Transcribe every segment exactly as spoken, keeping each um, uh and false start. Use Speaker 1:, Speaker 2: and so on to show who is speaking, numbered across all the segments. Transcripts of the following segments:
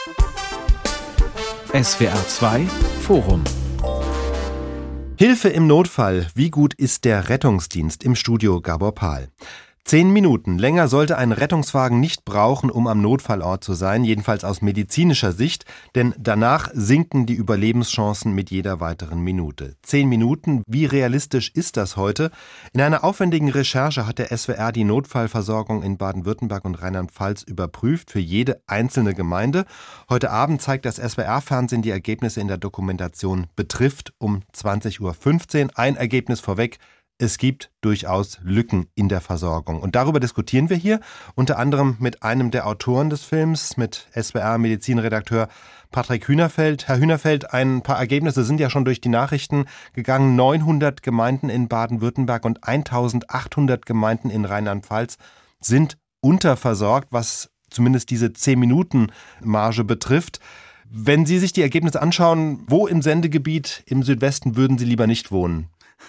Speaker 1: S W R zwei Forum.
Speaker 2: Hilfe im Notfall. Wie gut ist der Rettungsdienst? Im Studio Gabor Pahl. Zehn Minuten länger sollte ein Rettungswagen nicht brauchen, um am Notfallort zu sein, jedenfalls aus medizinischer Sicht, denn danach sinken die Überlebenschancen mit jeder weiteren Minute. Zehn Minuten, wie realistisch ist das heute? In einer aufwendigen Recherche hat der S W R die Notfallversorgung in Baden-Württemberg und Rheinland-Pfalz überprüft für jede einzelne Gemeinde. Heute Abend zeigt das S W R-Fernsehen die Ergebnisse in der Dokumentation Betrifft um zwanzig Uhr fünfzehn. Ein Ergebnis vorweg: Es gibt durchaus Lücken in der Versorgung. Und darüber diskutieren wir hier, unter anderem mit einem der Autoren des Films, mit S W R-Medizinredakteur Patrick Hühnerfeld. Herr Hühnerfeld, ein paar Ergebnisse sind ja schon durch die Nachrichten gegangen. neunhundert Gemeinden in Baden-Württemberg und eintausendachthundert Gemeinden in Rheinland-Pfalz sind unterversorgt, was zumindest diese zehn-Minuten-Marge betrifft. Wenn Sie sich die Ergebnisse anschauen, wo im Sendegebiet im Südwesten würden Sie lieber nicht wohnen?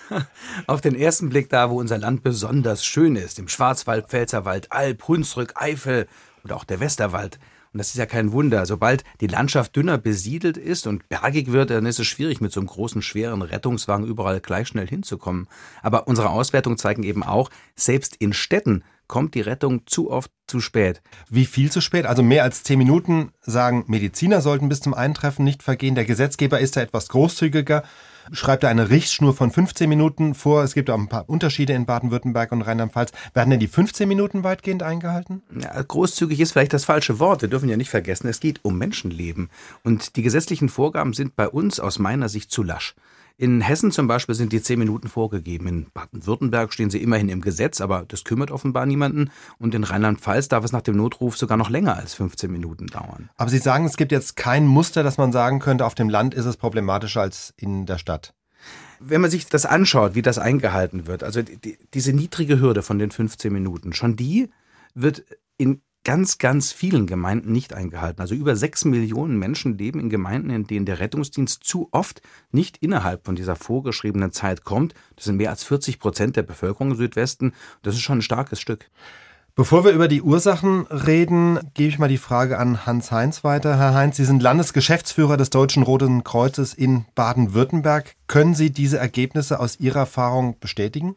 Speaker 3: Auf den ersten Blick da, wo unser Land besonders schön ist, im Schwarzwald, Pfälzerwald, Alb, Hunsrück, Eifel oder auch der Westerwald. Und das ist ja kein Wunder. Sobald die Landschaft dünner besiedelt ist und bergig wird, dann ist es schwierig, mit so einem großen, schweren Rettungswagen überall gleich schnell hinzukommen. Aber unsere Auswertungen zeigen eben auch, selbst in Städten kommt die Rettung zu oft zu spät.
Speaker 2: Wie viel zu spät? Also mehr als zehn Minuten, sagen Mediziner, sollten bis zum Eintreffen nicht vergehen. Der Gesetzgeber ist da etwas großzügiger, schreibt da eine Richtschnur von fünfzehn Minuten vor. Es gibt auch ein paar Unterschiede in Baden-Württemberg und Rheinland-Pfalz. Werden denn die fünfzehn Minuten weitgehend eingehalten?
Speaker 3: Ja, großzügig ist vielleicht das falsche Wort. Wir dürfen ja nicht vergessen, es geht um Menschenleben. Und die gesetzlichen Vorgaben sind bei uns aus meiner Sicht zu lasch. In Hessen zum Beispiel sind die zehn Minuten vorgegeben. In Baden-Württemberg stehen sie immerhin im Gesetz, aber das kümmert offenbar niemanden. Und in Rheinland-Pfalz darf es nach dem Notruf sogar noch länger als fünfzehn Minuten dauern.
Speaker 2: Aber Sie sagen, es gibt jetzt kein Muster, dass man sagen könnte, auf dem Land ist es problematischer als in der Stadt.
Speaker 3: Wenn man sich das anschaut, wie das eingehalten wird, also die, diese niedrige Hürde von den fünfzehn Minuten, schon die wird in ganz, ganz vielen Gemeinden nicht eingehalten. Also über sechs Millionen Menschen leben in Gemeinden, in denen der Rettungsdienst zu oft nicht innerhalb von dieser vorgeschriebenen Zeit kommt. Das sind mehr als vierzig Prozent der Bevölkerung im Südwesten. Das ist schon ein starkes Stück.
Speaker 2: Bevor wir über die Ursachen reden, gebe ich mal die Frage an Hans Heinz weiter. Herr Heinz, Sie sind Landesgeschäftsführer des Deutschen Roten Kreuzes in Baden-Württemberg. Können Sie diese Ergebnisse aus Ihrer Erfahrung bestätigen?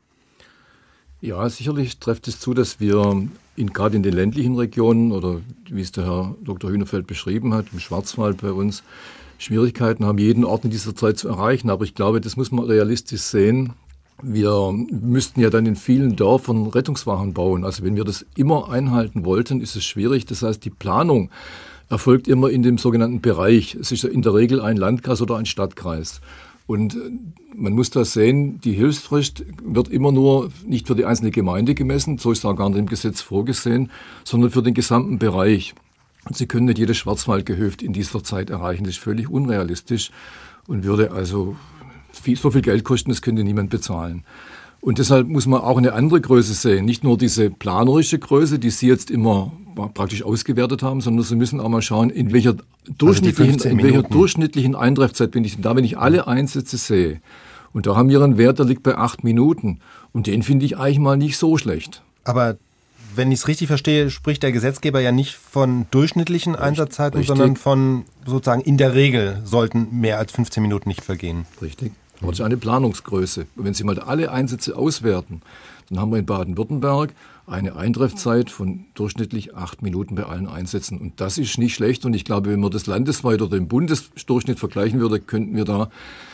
Speaker 4: Ja, sicherlich trifft es zu, dass wir in, gerade in den ländlichen Regionen oder wie es der Herr Doktor Hühnerfeld beschrieben hat, im Schwarzwald bei uns, Schwierigkeiten haben, jeden Ort in dieser Zeit zu erreichen. Aber ich glaube, das muss man realistisch sehen. Wir müssten ja dann in vielen Dörfern Rettungswagen bauen. Also wenn wir das immer einhalten wollten, ist es schwierig. Das heißt, die Planung erfolgt immer in dem sogenannten Bereich. Es ist in der Regel ein Landkreis oder ein Stadtkreis. Und man muss das sehen, die Hilfsfrist wird immer nur nicht für die einzelne Gemeinde gemessen, so ist auch gar nicht im Gesetz vorgesehen, sondern für den gesamten Bereich. Und Sie können nicht jedes Schwarzwaldgehöft in dieser Zeit erreichen. Das ist völlig unrealistisch und würde also viel, so viel Geld kosten, das könnte niemand bezahlen. Und deshalb muss man auch eine andere Größe sehen, nicht nur diese planerische Größe, die Sie jetzt immer praktisch ausgewertet haben, sondern Sie müssen auch mal schauen, in welcher durchschnittlichen,
Speaker 2: also
Speaker 4: in welcher durchschnittlichen Eintreffzeit bin ich denn da, wenn ich alle Einsätze sehe. Und da haben wir einen Wert, der liegt bei acht Minuten. Und den finde ich eigentlich mal nicht so schlecht.
Speaker 2: Aber wenn ich es richtig verstehe, spricht der Gesetzgeber ja nicht von durchschnittlichen
Speaker 4: Richtig,
Speaker 2: Einsatzzeiten,
Speaker 4: richtig.
Speaker 2: sondern von sozusagen in der Regel sollten mehr als fünfzehn Minuten nicht vergehen.
Speaker 4: Richtig. Aber das ist eine Planungsgröße. Und wenn Sie mal alle Einsätze auswerten, dann haben wir in Baden-Württemberg eine Eintreffzeit von durchschnittlich acht Minuten bei allen Einsätzen. Und das ist nicht schlecht. Und ich glaube, wenn man das landesweit oder im Bundesdurchschnitt vergleichen würde, könnten wir da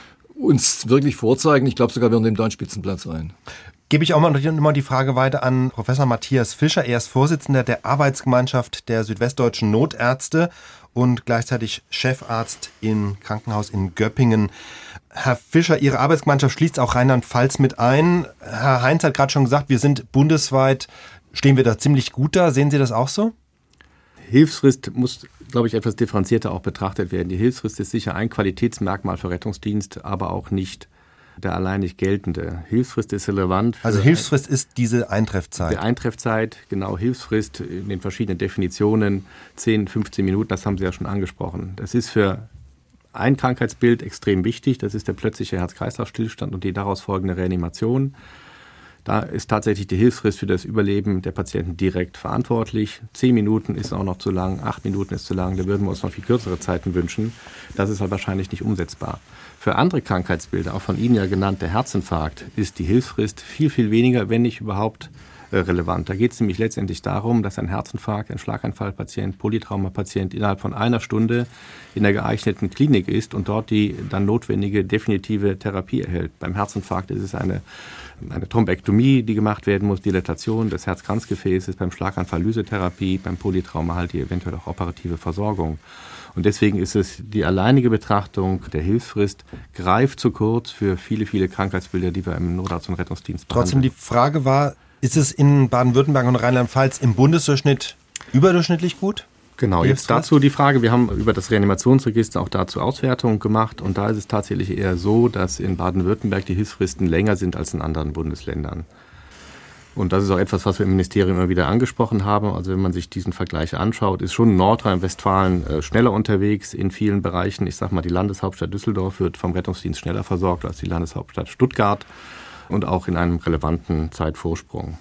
Speaker 4: uns wirklich vorzeigen. Ich glaube sogar, wir nehmen da einen Spitzenplatz ein.
Speaker 2: Gebe ich auch mal noch die Frage weiter an Professor Matthias Fischer. Er ist Vorsitzender der Arbeitsgemeinschaft der südwestdeutschen Notärzte und gleichzeitig Chefarzt im Krankenhaus in Göppingen. Herr Fischer, Ihre Arbeitsgemeinschaft schließt auch Rheinland-Pfalz mit ein. Herr Heinz hat gerade schon gesagt, wir sind bundesweit, stehen wir da ziemlich gut da. Sehen Sie das auch so?
Speaker 5: Hilfsfrist muss, glaube ich, etwas differenzierter auch betrachtet werden. Die Hilfsfrist ist sicher ein Qualitätsmerkmal für Rettungsdienst, aber auch nicht der alleinig geltende. Hilfsfrist ist relevant.
Speaker 2: Also Hilfsfrist ist diese Eintreffzeit.
Speaker 5: Die Eintreffzeit, genau, Hilfsfrist in den verschiedenen Definitionen, zehn, fünfzehn Minuten, das haben Sie ja schon angesprochen. Das ist für ein Krankheitsbild extrem wichtig, das ist der plötzliche Herz-Kreislauf-Stillstand und die daraus folgende Reanimation. Da ist tatsächlich die Hilfsfrist für das Überleben der Patienten direkt verantwortlich. Zehn Minuten ist auch noch zu lang, acht Minuten ist zu lang, da würden wir uns noch viel kürzere Zeiten wünschen. Das ist halt wahrscheinlich nicht umsetzbar. Für andere Krankheitsbilder, auch von Ihnen ja genannt, der Herzinfarkt, ist die Hilfsfrist viel, viel weniger, wenn nicht überhaupt äh, relevant. Da geht es nämlich letztendlich darum, dass ein Herzinfarkt, ein Schlaganfallpatient, Polytraumapatient innerhalb von einer Stunde in der geeigneten Klinik ist und dort die dann notwendige definitive Therapie erhält. Beim Herzinfarkt ist es eine eine Thrombektomie, die gemacht werden muss, Dilatation des Herzkranzgefäßes, beim Schlaganfall Lysetherapie, beim Polytrauma halt die eventuell auch operative Versorgung. Und deswegen ist es die alleinige Betrachtung der Hilfsfrist greift zu kurz für viele, viele Krankheitsbilder, die wir im Notarzt- und Rettungsdienst behandeln.
Speaker 2: Trotzdem die Frage war, ist es in Baden-Württemberg und Rheinland-Pfalz im Bundesdurchschnitt überdurchschnittlich gut?
Speaker 5: Genau, jetzt dazu die Frage, wir haben über das Reanimationsregister auch dazu Auswertungen gemacht und da ist es tatsächlich eher so, dass in Baden-Württemberg die Hilfsfristen länger sind als in anderen Bundesländern. Und das ist auch etwas, was wir im Ministerium immer wieder angesprochen haben. Also wenn man sich diesen Vergleich anschaut, ist schon Nordrhein-Westfalen äh, schneller unterwegs in vielen Bereichen. Ich sage mal, die Landeshauptstadt Düsseldorf wird vom Rettungsdienst schneller versorgt als die Landeshauptstadt Stuttgart und auch in einem relevanten Zeitvorsprung.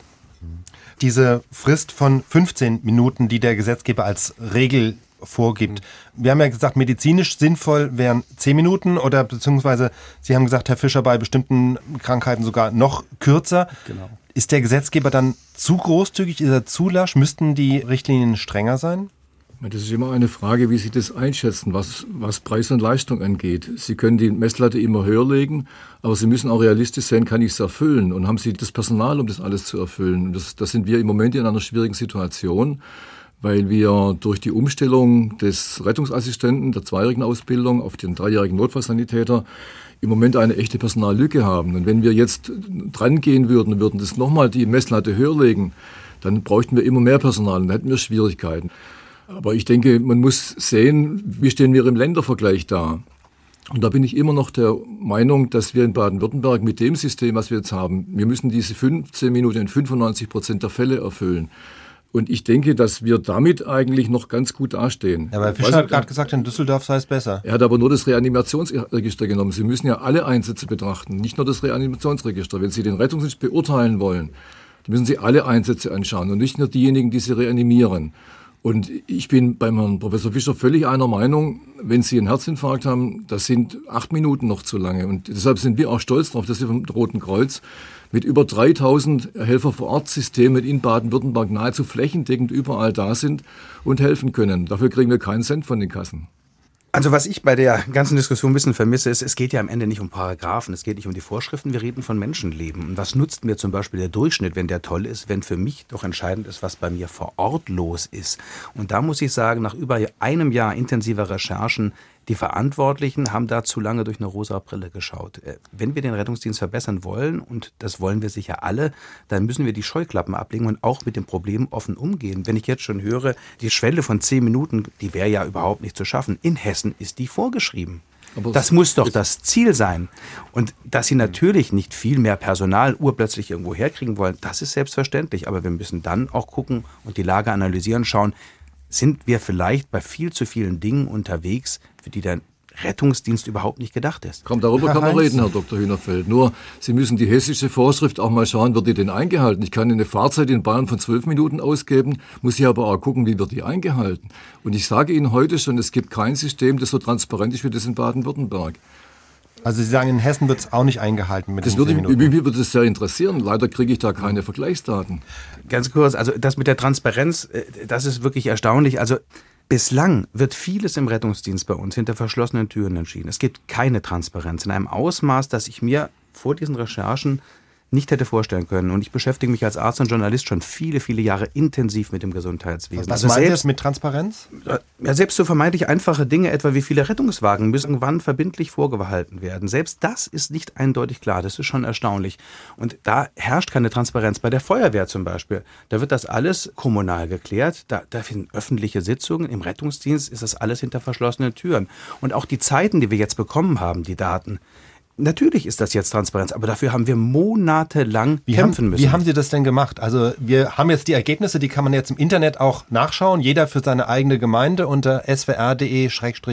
Speaker 2: Diese Frist von fünfzehn Minuten, die der Gesetzgeber als Regel vorgibt. Wir haben ja gesagt, medizinisch sinnvoll wären zehn Minuten oder beziehungsweise Sie haben gesagt, Herr Fischer, bei bestimmten Krankheiten sogar noch kürzer.
Speaker 5: Genau.
Speaker 2: Ist der Gesetzgeber dann zu großzügig, ist er zu lasch? Müssten die Richtlinien strenger sein?
Speaker 4: Das ist immer eine Frage, wie Sie das einschätzen, was, was Preis und Leistung angeht. Sie können die Messlatte immer höher legen, aber Sie müssen auch realistisch sein, kann ich es erfüllen? Und haben Sie das Personal, um das alles zu erfüllen? Und das, das sind wir im Moment in einer schwierigen Situation, weil wir durch die Umstellung des Rettungsassistenten, der zweijährigen Ausbildung auf den dreijährigen Notfallsanitäter im Moment eine echte Personallücke haben. Und wenn wir jetzt dran gehen würden, würden das nochmal die Messlatte höher legen, dann bräuchten wir immer mehr Personal und dann hätten wir Schwierigkeiten. Aber ich denke, man muss sehen, wie stehen wir im Ländervergleich da. Und da bin ich immer noch der Meinung, dass wir in Baden-Württemberg mit dem System, was wir jetzt haben, wir müssen diese fünfzehn Minuten in fünfundneunzig Prozent der Fälle erfüllen. Und ich denke, dass wir damit eigentlich noch ganz gut dastehen.
Speaker 2: Ja, aber Fischer hat gerade gesagt, in Düsseldorf sei es besser.
Speaker 4: Er hat aber nur das Reanimationsregister genommen. Sie müssen ja alle Einsätze betrachten, nicht nur das Reanimationsregister. Wenn Sie den Rettungsdienst beurteilen wollen, dann müssen Sie alle Einsätze anschauen und nicht nur diejenigen, die Sie reanimieren. Und ich bin beim Herrn Professor Fischer völlig einer Meinung, wenn Sie einen Herzinfarkt haben, das sind acht Minuten noch zu lange. Und deshalb sind wir auch stolz darauf, dass wir vom Roten Kreuz mit über dreitausend Helfer-vor-Ort-Systemen in Baden-Württemberg nahezu flächendeckend überall da sind und helfen können. Dafür kriegen wir keinen Cent von den Kassen.
Speaker 3: Also was ich bei der ganzen Diskussion ein bisschen vermisse, ist, es geht ja am Ende nicht um Paragraphen, es geht nicht um die Vorschriften, wir reden von Menschenleben. Und was nutzt mir zum Beispiel der Durchschnitt, wenn der toll ist, wenn für mich doch entscheidend ist, was bei mir vor Ort los ist. Und da muss ich sagen, nach über einem Jahr intensiver Recherchen, die Verantwortlichen haben da zu lange durch eine rosa Brille geschaut. Wenn wir den Rettungsdienst verbessern wollen, und das wollen wir sicher alle, dann müssen wir die Scheuklappen ablegen und auch mit dem Problem offen umgehen. Wenn ich jetzt schon höre, die Schwelle von zehn Minuten, die wäre ja überhaupt nicht zu schaffen. In Hessen ist die vorgeschrieben. Aber das muss doch das Ziel sein. Und dass sie natürlich nicht viel mehr Personal urplötzlich irgendwo herkriegen wollen, das ist selbstverständlich. Aber wir müssen dann auch gucken und die Lage analysieren, schauen, sind wir vielleicht bei viel zu vielen Dingen unterwegs, für die der Rettungsdienst überhaupt nicht gedacht ist.
Speaker 4: Komm, darüber Herr kann man Heinz reden, Herr Doktor Hühnerfeld. Nur, Sie müssen die hessische Vorschrift auch mal schauen, wird die denn eingehalten? Ich kann eine Fahrzeit in Bayern von zwölf Minuten ausgeben, muss ich aber auch gucken, wie wird die eingehalten? Und ich sage Ihnen heute schon, es gibt kein System, das so transparent ist wie das in Baden-Württemberg.
Speaker 2: Also Sie sagen, in Hessen wird es auch nicht eingehalten mit
Speaker 4: das
Speaker 2: den zehn
Speaker 4: würde,
Speaker 2: Minuten.
Speaker 4: Mich würde das sehr interessieren. Leider kriege ich da keine Vergleichsdaten.
Speaker 3: Ganz kurz, also das mit der Transparenz, das ist wirklich erstaunlich. Also bislang wird vieles im Rettungsdienst bei uns hinter verschlossenen Türen entschieden. Es gibt keine Transparenz in einem Ausmaß, das ich mir vor diesen Recherchen nicht hätte vorstellen können. Und ich beschäftige mich als Arzt und Journalist schon viele, viele Jahre intensiv mit dem Gesundheitswesen.
Speaker 2: Was
Speaker 3: also
Speaker 2: meint
Speaker 3: selbst,
Speaker 2: ihr mit Transparenz?
Speaker 3: Ja, selbst so vermeintlich einfache Dinge, etwa wie viele Rettungswagen müssen wann verbindlich vorgehalten werden. Selbst das ist nicht eindeutig klar. Das ist schon erstaunlich. Und da herrscht keine Transparenz. Bei der Feuerwehr zum Beispiel, da wird das alles kommunal geklärt. Da, da finden öffentliche Sitzungen. Im Rettungsdienst ist das alles hinter verschlossenen Türen. Und auch die Zeiten, die wir jetzt bekommen haben, die Daten, natürlich ist das jetzt Transparenz, aber dafür haben wir monatelang
Speaker 2: wie
Speaker 3: kämpfen
Speaker 2: haben,
Speaker 3: müssen.
Speaker 2: Wie haben Sie das denn gemacht? Also wir haben jetzt die Ergebnisse, die kann man jetzt im Internet auch nachschauen, jeder für seine eigene Gemeinde unter s w r punkt d e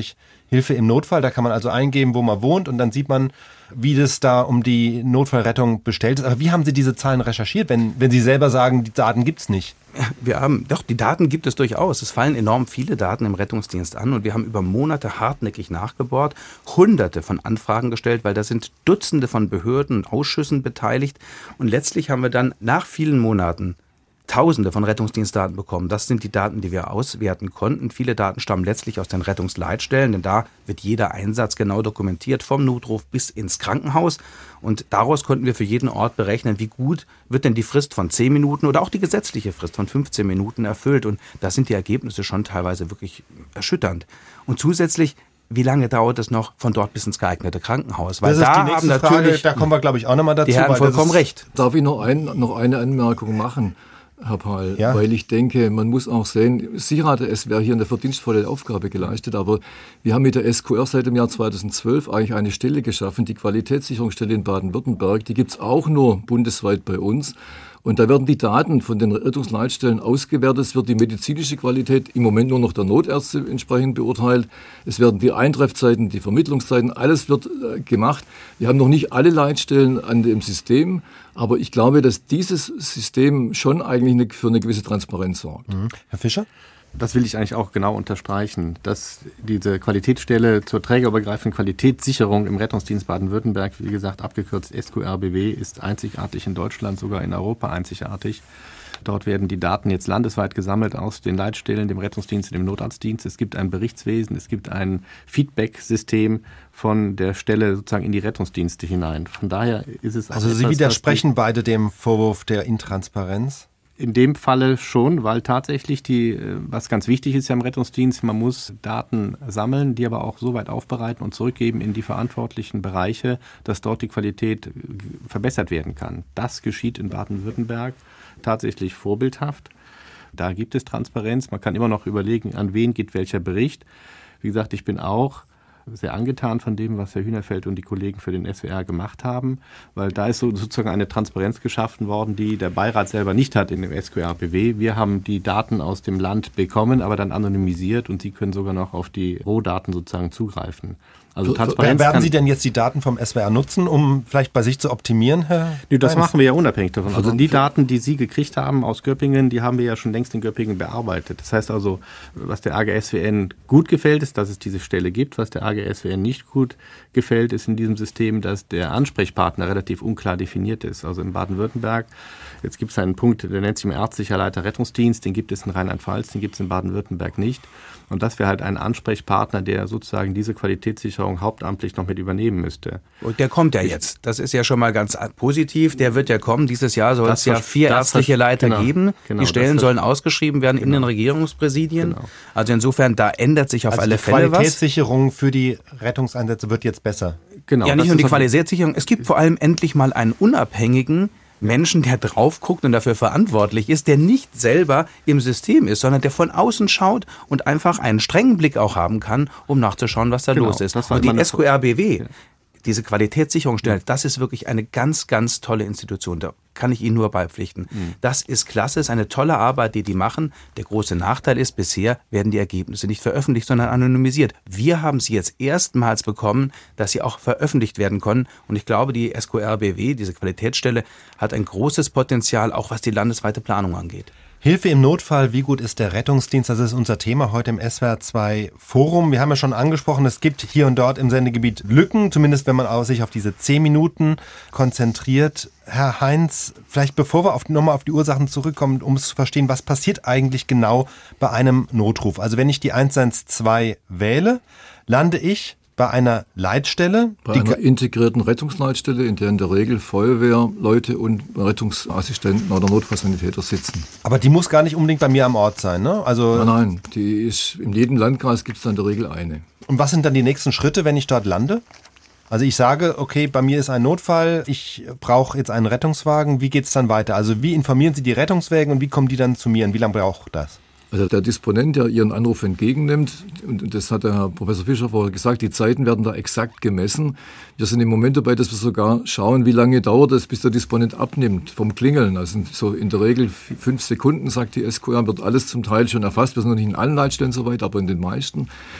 Speaker 2: Hilfe im Notfall. Da kann man also eingeben, wo man wohnt und dann sieht man, wie das da um die Notfallrettung bestellt ist. Aber wie haben Sie diese Zahlen recherchiert, wenn, wenn Sie selber sagen, die Daten gibt es nicht?
Speaker 3: Wir haben, doch, die Daten gibt es durchaus. Es fallen enorm viele Daten im Rettungsdienst an und wir haben über Monate hartnäckig nachgebohrt, hunderte von Anfragen gestellt, weil da sind Dutzende von Behörden und Ausschüssen beteiligt und letztlich haben wir dann nach vielen Monaten Tausende von Rettungsdienstdaten bekommen. Das sind die Daten, die wir auswerten konnten. Viele Daten stammen letztlich aus den Rettungsleitstellen, denn da wird jeder Einsatz genau dokumentiert, vom Notruf bis ins Krankenhaus. Und daraus konnten wir für jeden Ort berechnen, wie gut wird denn die Frist von zehn Minuten oder auch die gesetzliche Frist von fünfzehn Minuten erfüllt. Und da sind die Ergebnisse schon teilweise wirklich erschütternd. Und zusätzlich, wie lange dauert es noch von dort bis ins geeignete Krankenhaus? Weil
Speaker 2: das ist
Speaker 3: da
Speaker 2: die
Speaker 3: haben
Speaker 2: nächste
Speaker 3: natürlich,
Speaker 2: Frage, da kommen wir, glaube ich, auch nochmal dazu.
Speaker 3: die Herren vollkommen recht.
Speaker 4: Darf ich noch, ein, noch eine Anmerkung machen, Herr Pahl?
Speaker 2: Ja.
Speaker 4: Weil ich denke, man muss auch sehen, sicher hat der S W R hier eine verdienstvolle Aufgabe geleistet, aber wir haben mit der S Q R seit dem Jahr zweitausendzwölf eigentlich eine Stelle geschaffen, die Qualitätssicherungsstelle in Baden-Württemberg, die gibt es auch nur bundesweit bei uns. Und da werden die Daten von den Rettungsleitstellen ausgewertet. Es wird die medizinische Qualität im Moment nur noch der Notärzte entsprechend beurteilt. Es werden die Eintreffzeiten, die Vermittlungszeiten, alles wird äh, gemacht. Wir haben noch nicht alle Leitstellen an dem System, aber ich glaube, dass dieses System schon eigentlich eine, für eine gewisse Transparenz sorgt.
Speaker 2: Mhm. Herr Fischer?
Speaker 5: Das will ich eigentlich auch genau unterstreichen, dass diese Qualitätsstelle zur trägerübergreifenden Qualitätssicherung im Rettungsdienst Baden-Württemberg, wie gesagt abgekürzt S Q R B W, ist einzigartig in Deutschland, sogar in Europa einzigartig. Dort werden die Daten jetzt landesweit gesammelt aus den Leitstellen, dem Rettungsdienst und dem Notarztdienst. Es gibt ein Berichtswesen, es gibt ein Feedback-System von der Stelle sozusagen in die Rettungsdienste hinein. Von daher ist es auch
Speaker 2: Also Sie
Speaker 5: etwas,
Speaker 2: widersprechen beide dem Vorwurf der Intransparenz?
Speaker 5: In dem Falle schon, weil tatsächlich die, was ganz wichtig ist ja im Rettungsdienst, man muss Daten sammeln, die aber auch so weit aufbereiten und zurückgeben in die verantwortlichen Bereiche, dass dort die Qualität verbessert werden kann. Das geschieht in Baden-Württemberg tatsächlich vorbildhaft. Da gibt es Transparenz. Man kann immer noch überlegen, an wen geht welcher Bericht. Wie gesagt, ich bin auch sehr angetan von dem, was Herr Hühnerfeld und die Kollegen für den S W R gemacht haben, weil da ist so sozusagen eine Transparenz geschaffen worden, die der Beirat selber nicht hat in dem S Q R B W. Wir haben die Daten aus dem Land bekommen, aber dann anonymisiert und Sie können sogar noch auf die Rohdaten sozusagen zugreifen. Also Transparenz
Speaker 2: Werden Sie denn jetzt die Daten vom S W R nutzen, um vielleicht bei sich zu optimieren, Herr
Speaker 5: Nee, das
Speaker 2: Heinz?
Speaker 5: machen wir ja unabhängig davon. Also die Daten, die Sie gekriegt haben aus Göppingen, die haben wir ja schon längst in Göppingen bearbeitet. Das heißt also, was der A G S W N gut gefällt, ist, dass es diese Stelle gibt. Was der A G S W N nicht gut gefällt, ist in diesem System, dass der Ansprechpartner relativ unklar definiert ist. Also in Baden-Württemberg, jetzt gibt es einen Punkt, der nennt sich im ärztlicher Leiter Rettungsdienst, den gibt es in Rheinland-Pfalz, den gibt es in Baden-Württemberg nicht. Und das wäre halt ein Ansprechpartner, der sozusagen diese Qualitätssicherung hauptamtlich noch mit übernehmen müsste.
Speaker 3: Und der kommt ja jetzt. Das ist ja schon mal ganz positiv. Der wird ja kommen. Dieses Jahr soll es ja vier ärztliche Leiter
Speaker 5: genau,
Speaker 3: geben.
Speaker 5: Genau,
Speaker 3: die Stellen
Speaker 5: das,
Speaker 3: sollen ausgeschrieben werden
Speaker 5: genau,
Speaker 3: in den Regierungspräsidien.
Speaker 5: Genau.
Speaker 3: Also insofern, da ändert sich auf
Speaker 2: also
Speaker 3: alle
Speaker 2: die
Speaker 3: Fälle was.
Speaker 2: Qualitätssicherung für die Rettungseinsätze wird jetzt besser.
Speaker 5: Genau,
Speaker 3: Ja, nicht
Speaker 5: das
Speaker 3: nur die
Speaker 5: ist-
Speaker 3: Qualitätssicherung. Es gibt vor allem endlich mal einen unabhängigen Menschen, der drauf guckt und dafür verantwortlich ist, der nicht selber im System ist, sondern der von außen schaut und einfach einen strengen Blick auch haben kann, um nachzuschauen, was da
Speaker 5: Genau,
Speaker 3: los ist.
Speaker 5: das war
Speaker 3: Und die
Speaker 5: meine-
Speaker 3: S Q R B W, diese Qualitätssicherungsstelle, das ist wirklich eine ganz, ganz tolle Institution. Da kann ich Ihnen nur beipflichten.
Speaker 5: Mhm.
Speaker 3: Das ist klasse, ist eine tolle Arbeit, die die machen. Der große Nachteil ist, bisher werden die Ergebnisse nicht veröffentlicht, sondern anonymisiert. Wir haben sie jetzt erstmals bekommen, dass sie auch veröffentlicht werden können. Und ich glaube, die S Q R B W, diese Qualitätsstelle, hat ein großes Potenzial, auch was die landesweite Planung angeht.
Speaker 2: Hilfe im Notfall, wie gut ist der Rettungsdienst? Das ist unser Thema heute im S W R zwei Forum. Wir haben ja schon angesprochen, es gibt hier und dort im Sendegebiet Lücken, zumindest wenn man sich auf diese zehn Minuten konzentriert. Herr Heinz, vielleicht bevor wir auf, nochmal auf die Ursachen zurückkommen, um es zu verstehen, was passiert eigentlich genau bei einem Notruf? Also wenn ich die eins eins zwei wähle, lande ich bei einer Leitstelle.
Speaker 4: Bei
Speaker 2: die
Speaker 4: einer integrierten Rettungsleitstelle, in der in der Regel Feuerwehrleute und Rettungsassistenten oder Notfallsanitäter sitzen.
Speaker 2: Aber die muss gar nicht unbedingt bei mir am Ort sein, ne? Also,
Speaker 4: Nein, nein, die ist, in jedem Landkreis gibt es da in der Regel eine.
Speaker 2: und was sind dann die nächsten Schritte, wenn ich dort lande? Also ich sage, okay, bei mir ist ein Notfall, ich brauche jetzt einen Rettungswagen. Wie geht es dann weiter? Also wie informieren Sie die Rettungswagen und wie kommen die dann zu mir und wie lange braucht das?
Speaker 4: Also der Disponent, der Ihren Anruf entgegennimmt, und das hat der Herr Professor Fischer vorher gesagt, die Zeiten werden da exakt gemessen. Wir sind im Moment dabei, dass wir sogar schauen, wie lange dauert es, bis der Disponent abnimmt vom Klingeln. Also so in der Regel fünf Sekunden, sagt die S Q R, wird alles zum Teil schon erfasst. Wir sind noch nicht in allen Leitstellen so weit, aber in den meisten.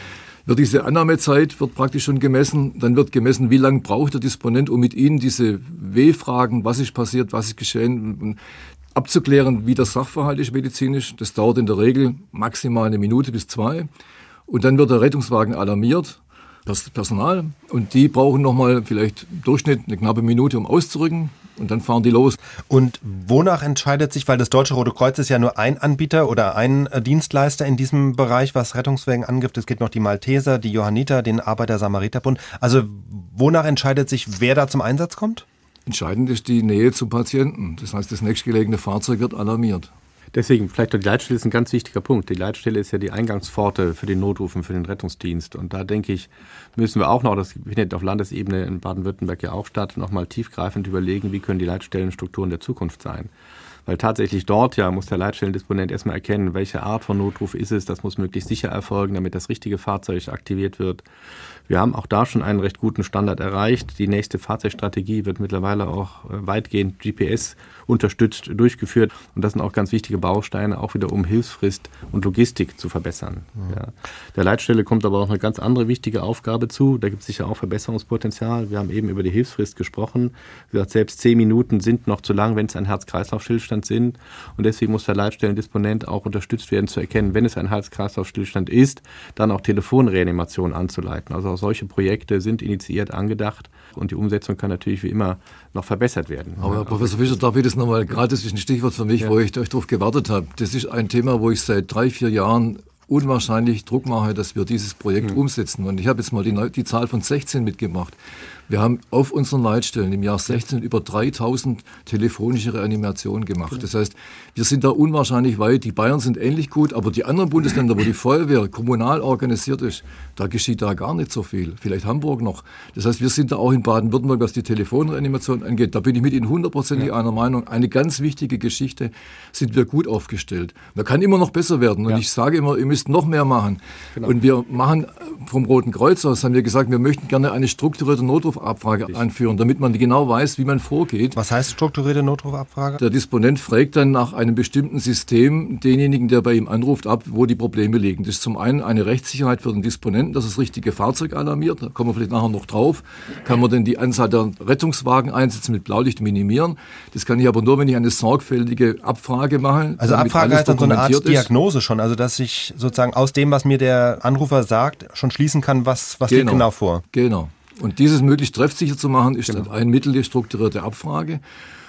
Speaker 4: wird diese Annahmezeit wird praktisch schon gemessen. Dann wird gemessen, wie lange braucht der Disponent, um mit Ihnen diese W-Fragen, was ist passiert, was ist geschehen, abzuklären, wie der Sachverhalt ist medizinisch. Das dauert in der Regel maximal eine Minute bis zwei. Und dann wird der Rettungswagen alarmiert, das Personal, und die brauchen nochmal vielleicht im Durchschnitt eine knappe Minute, um auszurücken. Und dann fahren die los.
Speaker 2: Und wonach entscheidet sich, weil das Deutsche Rote Kreuz ist ja nur ein Anbieter oder ein Dienstleister in diesem Bereich, was Rettungswagen angibt. Es gibt noch die Malteser, die Johanniter, den Arbeiter-Samariter-Bund. Also wonach entscheidet sich, wer da zum Einsatz kommt?
Speaker 4: Entscheidend ist die Nähe zum Patienten. Das heißt, das nächstgelegene Fahrzeug wird alarmiert.
Speaker 5: Deswegen, vielleicht die Leitstelle ist ein ganz wichtiger Punkt. Die Leitstelle ist ja die Eingangspforte für den Notruf und für den Rettungsdienst. Und da denke ich, müssen wir auch noch, das findet auf Landesebene in Baden-Württemberg ja auch statt, nochmal tiefgreifend überlegen, wie können die Leitstellenstrukturen der Zukunft sein. Weil tatsächlich dort ja muss der Leitstellendisponent erstmal erkennen, welche Art von Notruf ist es. Das muss möglichst sicher erfolgen, damit das richtige Fahrzeug aktiviert wird. Wir haben auch da schon einen recht guten Standard erreicht. Die nächste Fahrzeugstrategie wird mittlerweile auch weitgehend G P S unterstützt durchgeführt. Und das sind auch ganz wichtige Bausteine, auch wieder um Hilfsfrist und Logistik zu verbessern. Mhm. Ja. Der Leitstelle kommt aber auch eine ganz andere wichtige Aufgabe zu. Da gibt es sicher auch Verbesserungspotenzial. Wir haben eben über die Hilfsfrist gesprochen. Wie gesagt, selbst zehn Minuten sind noch zu lang, wenn es ein Herz-Kreislauf-Stillstand sind. Und deswegen muss der Leitstellendisponent auch unterstützt werden, zu erkennen, wenn es ein Herz-Kreislauf-Stillstand ist, dann auch Telefonreanimation anzuleiten. Also auch solche Projekte sind initiiert, angedacht. Und die Umsetzung kann natürlich wie immer noch verbessert werden.
Speaker 4: Aber Herr Professor Fischer, darf ich das nochmal, gerade das ist ein Stichwort für mich, ja, wo ich darauf gewartet habe. Das ist ein Thema, wo ich seit drei, vier Jahren unwahrscheinlich Druck mache, dass wir dieses Projekt mhm. umsetzen. Und ich habe jetzt mal die, die Zahl von sechzehn mitgebracht. Wir haben auf unseren Leitstellen im Jahr sechzehn über dreitausend telefonische Reanimationen gemacht. Das heißt, wir sind da unwahrscheinlich weit. Die Bayern sind ähnlich gut, aber die anderen Bundesländer, wo die Feuerwehr kommunal organisiert ist, da geschieht da gar nicht so viel. Vielleicht Hamburg noch. Das heißt, wir sind da auch in Baden-Württemberg, was die Telefonreanimation angeht. Da bin ich mit Ihnen hundertprozentig ja. einer Meinung. Eine ganz wichtige Geschichte, sind wir gut aufgestellt. Man kann immer noch besser werden. Und ja. ich sage immer, ihr müsst noch mehr machen. Genau. Und wir machen vom Roten Kreuz aus, haben wir gesagt, wir möchten gerne eine strukturierte Notruf Abfrage anführen, damit man genau weiß, wie man vorgeht.
Speaker 2: Was heißt strukturierte Notrufabfrage?
Speaker 4: Der Disponent fragt dann nach einem bestimmten System denjenigen, der bei ihm anruft, ab, wo die Probleme liegen. Das ist zum einen eine Rechtssicherheit für den Disponenten, dass das richtige Fahrzeug alarmiert. Da kommen wir vielleicht nachher noch drauf. Kann man denn die Anzahl der Rettungswagen einsetzen mit Blaulicht minimieren? Das kann ich aber nur, wenn ich eine sorgfältige Abfrage mache.
Speaker 2: Also Abfrage heißt dann so eine Art Diagnose schon, also dass ich sozusagen aus dem, was mir der Anrufer sagt, schon schließen kann, was, was
Speaker 4: genau.
Speaker 2: liegt genau vor.
Speaker 4: Genau. Und dieses möglichst treffsicher zu machen, ist genau. ein Mittel der strukturierte Abfrage.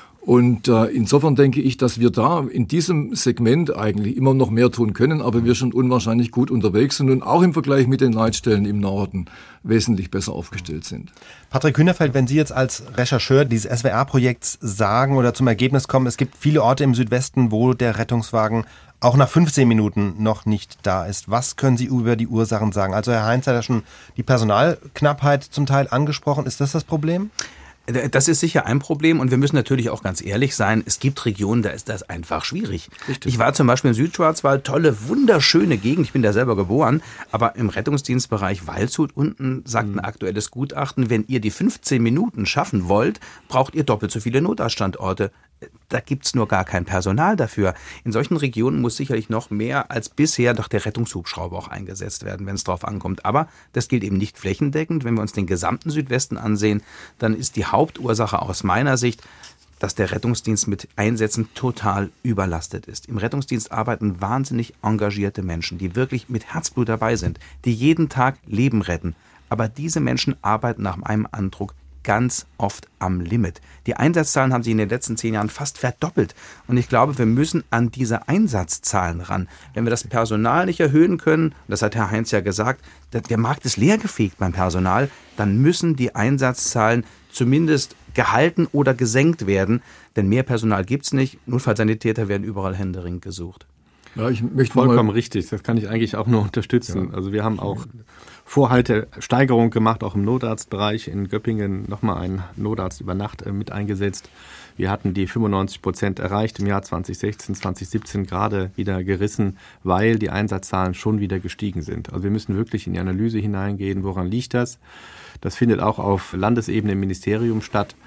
Speaker 4: Und äh, insofern denke ich, dass wir da in diesem Segment eigentlich immer noch mehr tun können, aber wir schon unwahrscheinlich gut unterwegs sind und auch im Vergleich mit den Leitstellen im Norden wesentlich besser aufgestellt sind.
Speaker 2: Patrick Hühnerfeld, wenn Sie jetzt als Rechercheur dieses S W R-Projekts sagen oder zum Ergebnis kommen, es gibt viele Orte im Südwesten, wo der Rettungswagen auch nach fünfzehn Minuten noch nicht da ist. Was können Sie über die Ursachen sagen? Also Herr Heinz hat ja schon die Personalknappheit zum Teil angesprochen. Ist das das Problem?
Speaker 3: Das ist sicher ein Problem und wir müssen natürlich auch ganz ehrlich sein, es gibt Regionen, da ist das einfach schwierig. Richtig. Ich war zum Beispiel im Südschwarzwald, tolle, wunderschöne Gegend, ich bin da selber geboren, aber im Rettungsdienstbereich Waldshut unten sagt ein aktuelles Gutachten, wenn ihr die fünfzehn Minuten schaffen wollt, braucht ihr doppelt so viele Notarztstandorte. Da gibt's nur gar kein Personal dafür. In solchen Regionen muss sicherlich noch mehr als bisher doch der Rettungshubschrauber auch eingesetzt werden, wenn es drauf ankommt. Aber das gilt eben nicht flächendeckend. Wenn wir uns den gesamten Südwesten ansehen, dann ist die Hauptursache aus meiner Sicht, dass der Rettungsdienst mit Einsätzen total überlastet ist. Im Rettungsdienst arbeiten wahnsinnig engagierte Menschen, die wirklich mit Herzblut dabei sind, die jeden Tag Leben retten. Aber diese Menschen arbeiten nach meinem Eindruck ganz oft am Limit. Die Einsatzzahlen haben sich in den letzten zehn Jahren fast verdoppelt. Und ich glaube, wir müssen an diese Einsatzzahlen ran. Wenn wir das Personal nicht erhöhen können, das hat Herr Heinz ja gesagt, der Markt ist leergefegt beim Personal, dann müssen die Einsatzzahlen zumindest gehalten oder gesenkt werden. Denn mehr Personal gibt es nicht. Notfallsanitäter werden überall händeringend gesucht.
Speaker 5: Ja, ich möchte vollkommen richtig. Das kann ich eigentlich auch nur unterstützen. Ja. Also wir haben auch Vorhaltesteigerung gemacht, auch im Notarztbereich. In Göppingen nochmal einen Notarzt über Nacht äh, mit eingesetzt. Wir hatten die fünfundneunzig Prozent erreicht im Jahr zwanzig sechzehn, zwanzig siebzehn gerade wieder gerissen, weil die Einsatzzahlen schon wieder gestiegen sind. Also wir müssen wirklich in die Analyse hineingehen, woran liegt das? Das findet auch auf Landesebene im Ministerium statt.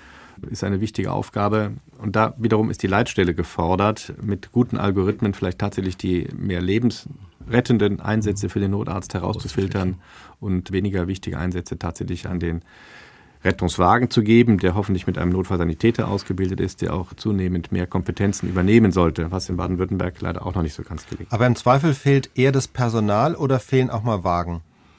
Speaker 5: ist eine wichtige Aufgabe. Und da wiederum ist die Leitstelle gefordert, mit guten Algorithmen vielleicht tatsächlich die mehr lebensrettenden Einsätze für den Notarzt herauszufiltern und weniger wichtige Einsätze tatsächlich an den Rettungswagen zu geben, der hoffentlich mit einem Notfallsanitäter ausgebildet ist, der auch zunehmend mehr Kompetenzen übernehmen sollte, was in Baden-Württemberg leider auch noch nicht so ganz gelingt.
Speaker 2: Aber im Zweifel fehlt eher das Personal oder fehlen auch mal Wagen?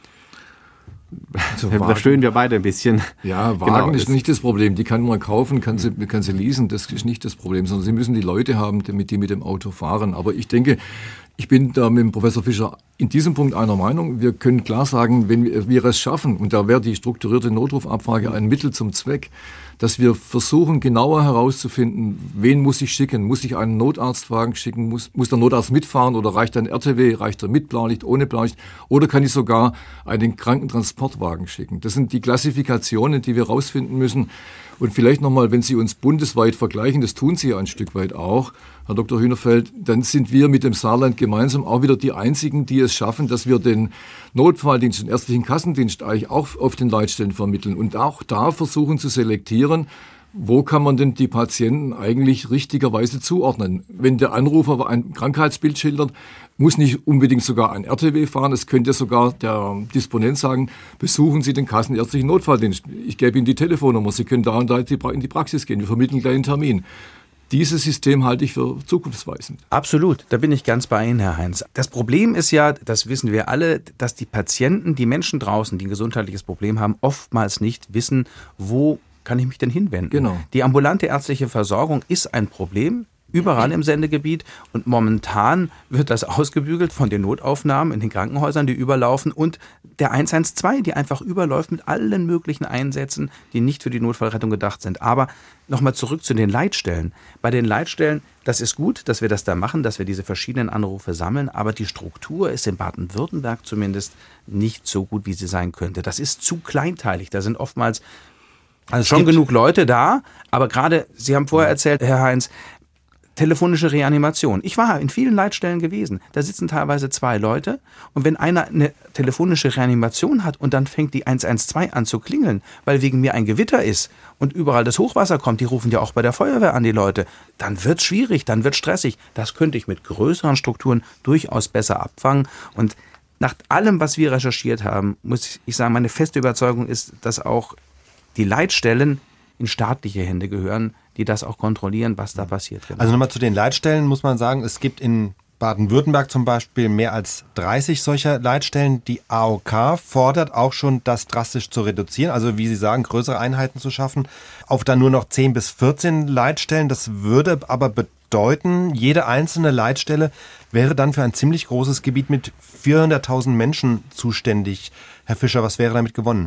Speaker 4: Also
Speaker 5: da stöhnen wir beide ein bisschen.
Speaker 4: Ja, Wagen
Speaker 5: Genau,
Speaker 4: ist nicht das Problem. Die kann man kaufen, kann sie, kann sie leasen, das ist nicht das Problem, sondern sie müssen die Leute haben, damit die mit dem Auto fahren. Aber ich denke, ich bin da mit dem Professor Fischer in diesem Punkt einer Meinung. Wir können klar sagen, wenn wir, wir es schaffen, und da wäre die strukturierte Notrufabfrage ein Mittel zum Zweck, dass wir versuchen, genauer herauszufinden, wen muss ich schicken? Muss ich einen Notarztwagen schicken? Muss, muss der Notarzt mitfahren oder reicht ein R T W? Reicht er mit Blaulicht, ohne Blaulicht? Oder kann ich sogar einen Krankentransportwagen schicken? Das sind die Klassifikationen, die wir herausfinden müssen. Und vielleicht nochmal, wenn Sie uns bundesweit vergleichen, das tun Sie ja ein Stück weit auch, Herr Doktor Hühnerfeld, dann sind wir mit dem Saarland gemeinsam auch wieder die Einzigen, die es schaffen, dass wir den Notfalldienst und ärztlichen Kassendienst eigentlich auch auf den Leitstellen vermitteln und auch da versuchen zu selektieren, wo kann man denn die Patienten eigentlich richtigerweise zuordnen. Wenn der Anrufer ein Krankheitsbild schildert, muss nicht unbedingt sogar ein R T W fahren, es könnte sogar der Disponent sagen, besuchen Sie den kassenärztlichen Notfalldienst. Ich gebe Ihnen die Telefonnummer, Sie können da und da in die Praxis gehen, wir vermitteln gleich einen Termin. Dieses System halte ich für zukunftsweisend.
Speaker 3: Absolut, da bin ich ganz bei Ihnen, Herr Heinz. Das Problem ist ja, das wissen wir alle, dass die Patienten, die Menschen draußen, die ein gesundheitliches Problem haben, oftmals nicht wissen, wo kann ich mich denn hinwenden.
Speaker 4: Genau.
Speaker 3: Die ambulante ärztliche Versorgung ist ein Problem, überall im Sendegebiet, und momentan wird das ausgebügelt von den Notaufnahmen in den Krankenhäusern, die überlaufen, und der eins eins zwei, die einfach überläuft mit allen möglichen Einsätzen, die nicht für die Notfallrettung gedacht sind. Aber nochmal zurück zu den Leitstellen. Bei den Leitstellen, das ist gut, dass wir das da machen, dass wir diese verschiedenen Anrufe sammeln, aber die Struktur ist in Baden-Württemberg zumindest nicht so gut, wie sie sein könnte. Das ist zu kleinteilig, da sind oftmals also schon genug Leute da, aber gerade, Sie haben vorher erzählt, Herr Heinz, telefonische Reanimation. Ich war in vielen Leitstellen gewesen. Da sitzen teilweise zwei Leute, und wenn einer eine telefonische Reanimation hat und dann fängt die eins eins zwei an zu klingeln, weil wegen mir ein Gewitter ist und überall das Hochwasser kommt, die rufen ja auch bei der Feuerwehr an, die Leute, dann wird's schwierig, dann wird's stressig. Das könnte ich mit größeren Strukturen durchaus besser abfangen. Und nach allem, was wir recherchiert haben, muss ich sagen, meine feste Überzeugung ist, dass auch die Leitstellen in staatliche Hände gehören, die das auch kontrollieren, was da passiert. Genau.
Speaker 2: Also nochmal zu den Leitstellen muss man sagen, es gibt in Baden-Württemberg zum Beispiel mehr als dreißig solcher Leitstellen. Die A O K fordert auch schon, das drastisch zu reduzieren, also wie Sie sagen, größere Einheiten zu schaffen, auf dann nur noch zehn bis vierzehn Leitstellen. Das würde aber bedeuten, jede einzelne Leitstelle wäre dann für ein ziemlich großes Gebiet mit vierhunderttausend Menschen zuständig. Herr Fischer, was wäre damit gewonnen?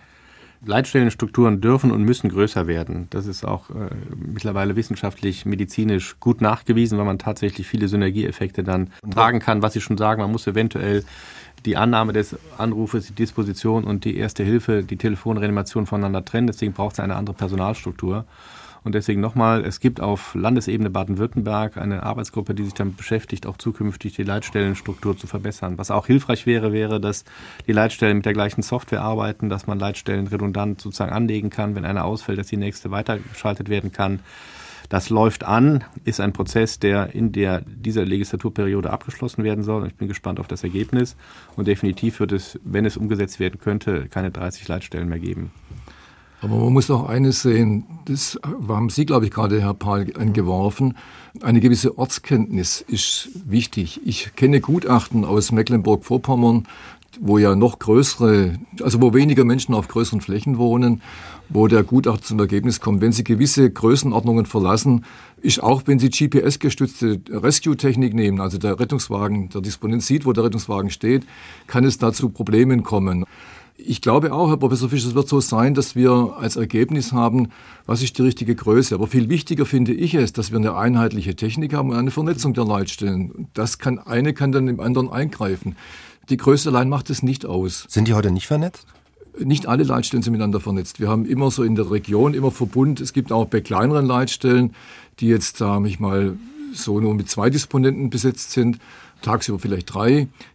Speaker 5: Leitstellenstrukturen dürfen und müssen größer werden. Das ist auch äh, mittlerweile wissenschaftlich, medizinisch gut nachgewiesen, weil man tatsächlich viele Synergieeffekte dann tragen kann. Was Sie schon sagen, man muss eventuell die Annahme des Anrufes, die Disposition und die Erste Hilfe, die Telefonreanimation voneinander trennen. Deswegen braucht es eine andere Personalstruktur. Und deswegen nochmal, es gibt auf Landesebene Baden-Württemberg eine Arbeitsgruppe, die sich damit beschäftigt, auch zukünftig die Leitstellenstruktur zu verbessern. Was auch hilfreich wäre, wäre, dass die Leitstellen mit der gleichen Software arbeiten, dass man Leitstellen redundant sozusagen anlegen kann, wenn eine ausfällt, dass die nächste weitergeschaltet werden kann. Das läuft an, ist ein Prozess, der in der, dieser Legislaturperiode abgeschlossen werden soll. Ich bin gespannt auf das Ergebnis. Und definitiv wird es, wenn es umgesetzt werden könnte, keine dreißig Leitstellen mehr geben.
Speaker 4: Aber man muss auch eines sehen, das haben Sie, glaube ich, gerade, Herr Pahl, angeworfen. Eine gewisse Ortskenntnis ist wichtig. Ich kenne Gutachten aus Mecklenburg-Vorpommern, wo ja noch größere, also wo weniger Menschen auf größeren Flächen wohnen, wo der Gutachter zum Ergebnis kommt, wenn Sie gewisse Größenordnungen verlassen, ist auch, wenn Sie G P S-gestützte Rescue-Technik nehmen, also der Rettungswagen, der Disponent sieht, wo der Rettungswagen steht, kann es da zu Problemen kommen. Ich glaube auch, Herr Professor Fischer, es wird so sein, dass wir als Ergebnis haben, was ist die richtige Größe. Aber viel wichtiger finde ich es, dass wir eine einheitliche Technik haben und eine Vernetzung der Leitstellen. Das kann, eine kann dann im anderen eingreifen. Die Größe allein macht es nicht aus.
Speaker 2: Sind die heute nicht vernetzt?
Speaker 4: Nicht alle Leitstellen sind miteinander vernetzt. Wir haben immer so in der Region immer Verbund. Es gibt auch bei kleineren Leitstellen, die jetzt, sage ich mal, so nur mit zwei Disponenten besetzt sind, tagsüber vielleicht drei,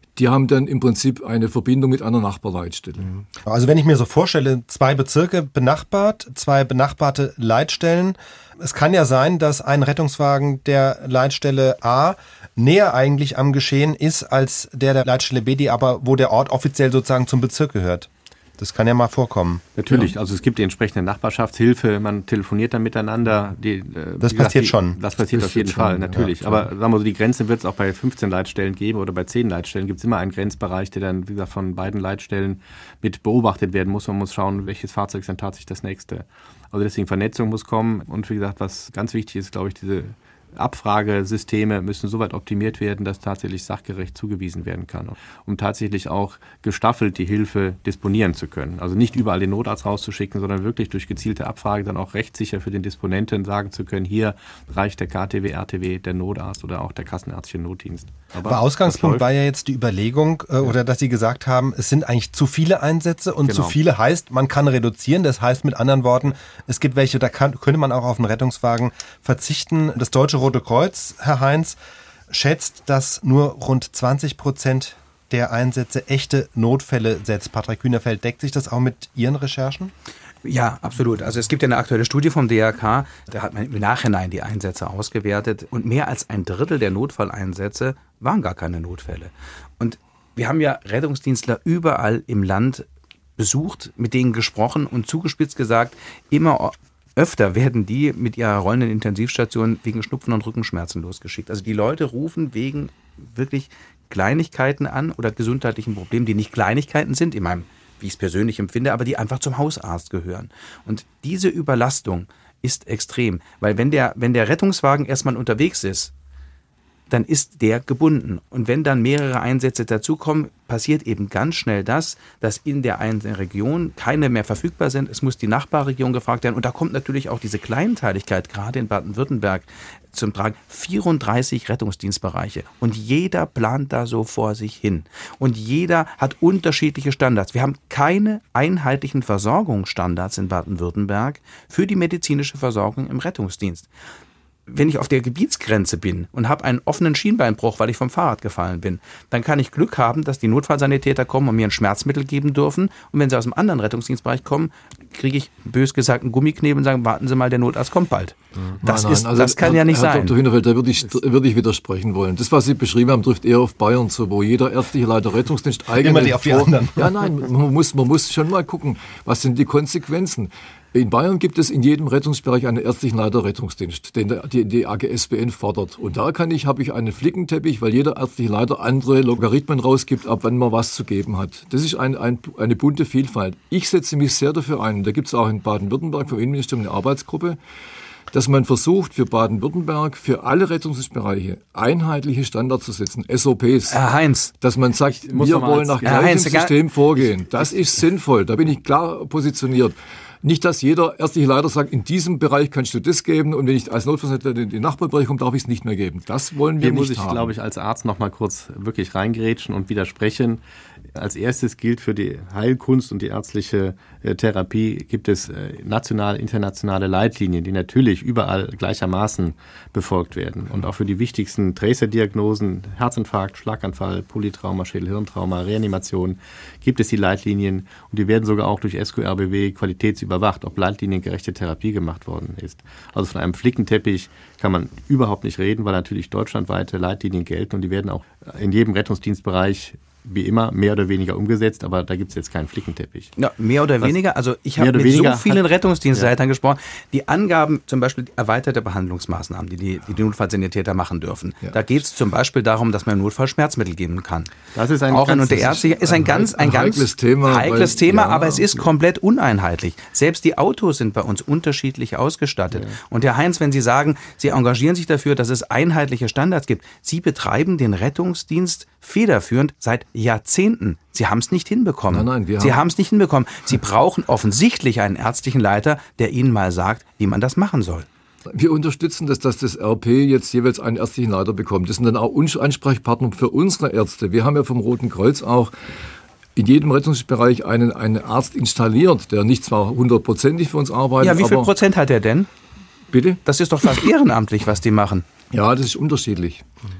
Speaker 4: die haben dann im Prinzip eine Verbindung mit einer Nachbarleitstelle.
Speaker 2: Also wenn ich mir so vorstelle, zwei Bezirke benachbart, zwei benachbarte Leitstellen. Es kann ja sein, dass ein Rettungswagen der Leitstelle A näher eigentlich am Geschehen ist als der der Leitstelle B, die aber, wo der Ort offiziell sozusagen zum Bezirk gehört. Das kann ja mal vorkommen.
Speaker 5: Natürlich, also es gibt die entsprechende Nachbarschaftshilfe, man telefoniert dann miteinander. Die, äh,
Speaker 2: das
Speaker 5: gesagt,
Speaker 2: passiert
Speaker 5: die,
Speaker 2: schon.
Speaker 5: Das passiert
Speaker 4: das
Speaker 5: auf jeden
Speaker 4: schon,
Speaker 5: Fall, natürlich.
Speaker 4: Ja,
Speaker 5: aber sagen wir so, die Grenze wird es auch bei fünfzehn Leitstellen geben oder bei zehn Leitstellen gibt es immer einen Grenzbereich, der dann, wie gesagt, von beiden Leitstellen mit beobachtet werden muss. Man muss schauen, welches Fahrzeug ist dann tatsächlich das nächste. Also deswegen Vernetzung muss kommen und wie gesagt, was ganz wichtig ist, glaube ich, diese Abfragesysteme müssen so weit optimiert werden, dass tatsächlich sachgerecht zugewiesen werden kann, um tatsächlich auch gestaffelt die Hilfe disponieren zu können. Also nicht überall den Notarzt rauszuschicken, sondern wirklich durch gezielte Abfrage dann auch rechtssicher für den Disponenten sagen zu können, hier reicht der K T W, R T W, der Notarzt oder auch der kassenärztliche Notdienst.
Speaker 2: Aber, Aber Ausgangspunkt war ja jetzt die Überlegung, äh, oder dass Sie gesagt haben, es sind eigentlich zu viele Einsätze und genau. Zu viele heißt, man kann reduzieren. Das heißt mit anderen Worten, es gibt welche, da kann, könnte man auch auf einen Rettungswagen verzichten. Das Deutsche Rote Kreuz, Herr Heinz, schätzt, dass nur rund zwanzig Prozent der Einsätze echte Notfälle setzt. Patrick Kühnerfeld, deckt sich das auch mit Ihren Recherchen?
Speaker 3: Ja, absolut. Also es gibt ja eine aktuelle Studie vom D R K, da hat man im Nachhinein die Einsätze ausgewertet und mehr als ein Drittel der Notfalleinsätze waren gar keine Notfälle. Und wir haben ja Rettungsdienstler überall im Land besucht, mit denen gesprochen und zugespitzt gesagt, immer öfter werden die mit ihrer rollenden Intensivstation wegen Schnupfen und Rückenschmerzen losgeschickt. Also die Leute rufen wegen wirklich Kleinigkeiten an oder gesundheitlichen Problemen, die nicht Kleinigkeiten sind, in meinem, wie ich es persönlich empfinde, aber die einfach zum Hausarzt gehören. Und diese Überlastung ist extrem, weil wenn der, wenn der Rettungswagen erstmal unterwegs ist, dann ist der gebunden. Und wenn dann mehrere Einsätze dazukommen, passiert eben ganz schnell das, dass in der einzelnen Region keine mehr verfügbar sind. Es muss die Nachbarregion gefragt werden. Und da kommt natürlich auch diese Kleinteiligkeit, gerade in Baden-Württemberg, zum Tragen. vierunddreißig Rettungsdienstbereiche. Und jeder plant da so vor sich hin. Und jeder hat unterschiedliche Standards. Wir haben keine einheitlichen Versorgungsstandards in Baden-Württemberg für die medizinische Versorgung im Rettungsdienst. Wenn ich auf der Gebietsgrenze bin und habe einen offenen Schienbeinbruch, weil ich vom Fahrrad gefallen bin, dann kann ich Glück haben, dass die Notfallsanitäter kommen und mir ein Schmerzmittel geben dürfen. Und wenn sie aus einem anderen Rettungsdienstbereich kommen, kriege ich, bös gesagt, einen Gummiknebel und sagen, warten Sie mal, der Notarzt kommt bald. Das, nein, nein, ist, also das kann Herr, ja nicht
Speaker 4: Herr
Speaker 3: sein.
Speaker 4: Doktor Hühnerfeld, da würde ich, würde ich widersprechen wollen. Das, was Sie beschrieben haben, trifft eher auf Bayern zu, wo jeder ärztliche Leiter Rettungsdienst eigene...
Speaker 2: Immer die auf die Vor- anderen.
Speaker 4: Ja, nein, man muss, man muss schon mal gucken, was sind die Konsequenzen. In Bayern gibt es in jedem Rettungsbereich einen ärztlichen Leiter Rettungsdienst, den die, die A G S B N fordert. Und da kann ich, habe ich einen Flickenteppich, weil jeder ärztliche Leiter andere Logarithmen rausgibt, ab wann man was zu geben hat. Das ist ein, ein, eine bunte Vielfalt. Ich setze mich sehr dafür ein, da gibt es auch in Baden-Württemberg vom Innenministerium eine Arbeitsgruppe, dass man versucht, für Baden-Württemberg, für alle Rettungsdienstbereiche einheitliche Standards zu setzen, S O Ps.
Speaker 3: Herr Heinz.
Speaker 4: Dass man sagt, wir wollen nach gleichem
Speaker 3: Heinz,
Speaker 4: System vorgehen. Das ist sinnvoll, da bin ich klar positioniert. Nicht, dass jeder ärztliche Leiter sagt, in diesem Bereich kannst du das geben und wenn ich als Notfallsanitäter in den Nachbarbereich komme, darf ich es nicht mehr geben. Das wollen wir
Speaker 5: Hier
Speaker 4: nicht
Speaker 5: muss ich,
Speaker 4: haben.
Speaker 5: glaube ich, als Arzt noch mal kurz wirklich reingrätschen und widersprechen. Als erstes gilt für die Heilkunst und die ärztliche äh, Therapie gibt es äh, national, internationale Leitlinien, die natürlich überall gleichermaßen befolgt werden. Und auch für die wichtigsten Tracer-Diagnosen, Herzinfarkt, Schlaganfall, Polytrauma, Schädel-Hirntrauma, Reanimation, gibt es die Leitlinien und die werden sogar auch durch S Q R B W qualitätsüberwacht, ob leitliniengerechte Therapie gemacht worden ist. Also von einem Flickenteppich kann man überhaupt nicht reden, weil natürlich deutschlandweite Leitlinien gelten und die werden auch in jedem Rettungsdienstbereich wie immer mehr oder weniger umgesetzt, aber da gibt es jetzt keinen Flickenteppich.
Speaker 3: Ja, mehr oder
Speaker 5: Was,
Speaker 3: weniger, also ich habe mit so vielen hat, Rettungsdienstleitern ja. gesprochen, die Angaben, zum Beispiel erweiterte Behandlungsmaßnahmen, die die, die Notfallsanitäter machen dürfen. Ja. Da geht es zum Beispiel darum, dass man im Notfall Schmerzmittel geben kann.
Speaker 5: Das ist ein
Speaker 3: auch
Speaker 5: ganz,
Speaker 3: und der Ärzte ist ein ganz, ein, ein ganz
Speaker 4: heikles Thema,
Speaker 3: heikles
Speaker 4: weil,
Speaker 3: Thema
Speaker 4: ja,
Speaker 3: aber es ist komplett uneinheitlich. Selbst die Autos sind bei uns unterschiedlich ausgestattet. Ja. Und Herr Heinz, wenn Sie sagen, Sie engagieren sich dafür, dass es einheitliche Standards gibt, Sie betreiben den Rettungsdienst federführend seit Jahrzehnten. Sie haben es nicht hinbekommen.
Speaker 4: Nein, nein, wir
Speaker 3: Sie
Speaker 4: haben
Speaker 3: es nicht hinbekommen. Sie brauchen offensichtlich einen ärztlichen Leiter, der Ihnen mal sagt, wie man das machen soll.
Speaker 4: Wir unterstützen das, dass das R P jetzt jeweils einen ärztlichen Leiter bekommt. Das sind dann auch Ansprechpartner für unsere Ärzte. Wir haben ja vom Roten Kreuz auch in jedem Rettungsbereich einen, einen Arzt installiert, der nicht zwar hundertprozentig für uns arbeitet,
Speaker 3: ja, wie viel
Speaker 4: aber
Speaker 3: Prozent hat er denn?
Speaker 4: Bitte?
Speaker 3: Das ist doch fast ehrenamtlich, was die machen.
Speaker 4: Ja, das ist unterschiedlich.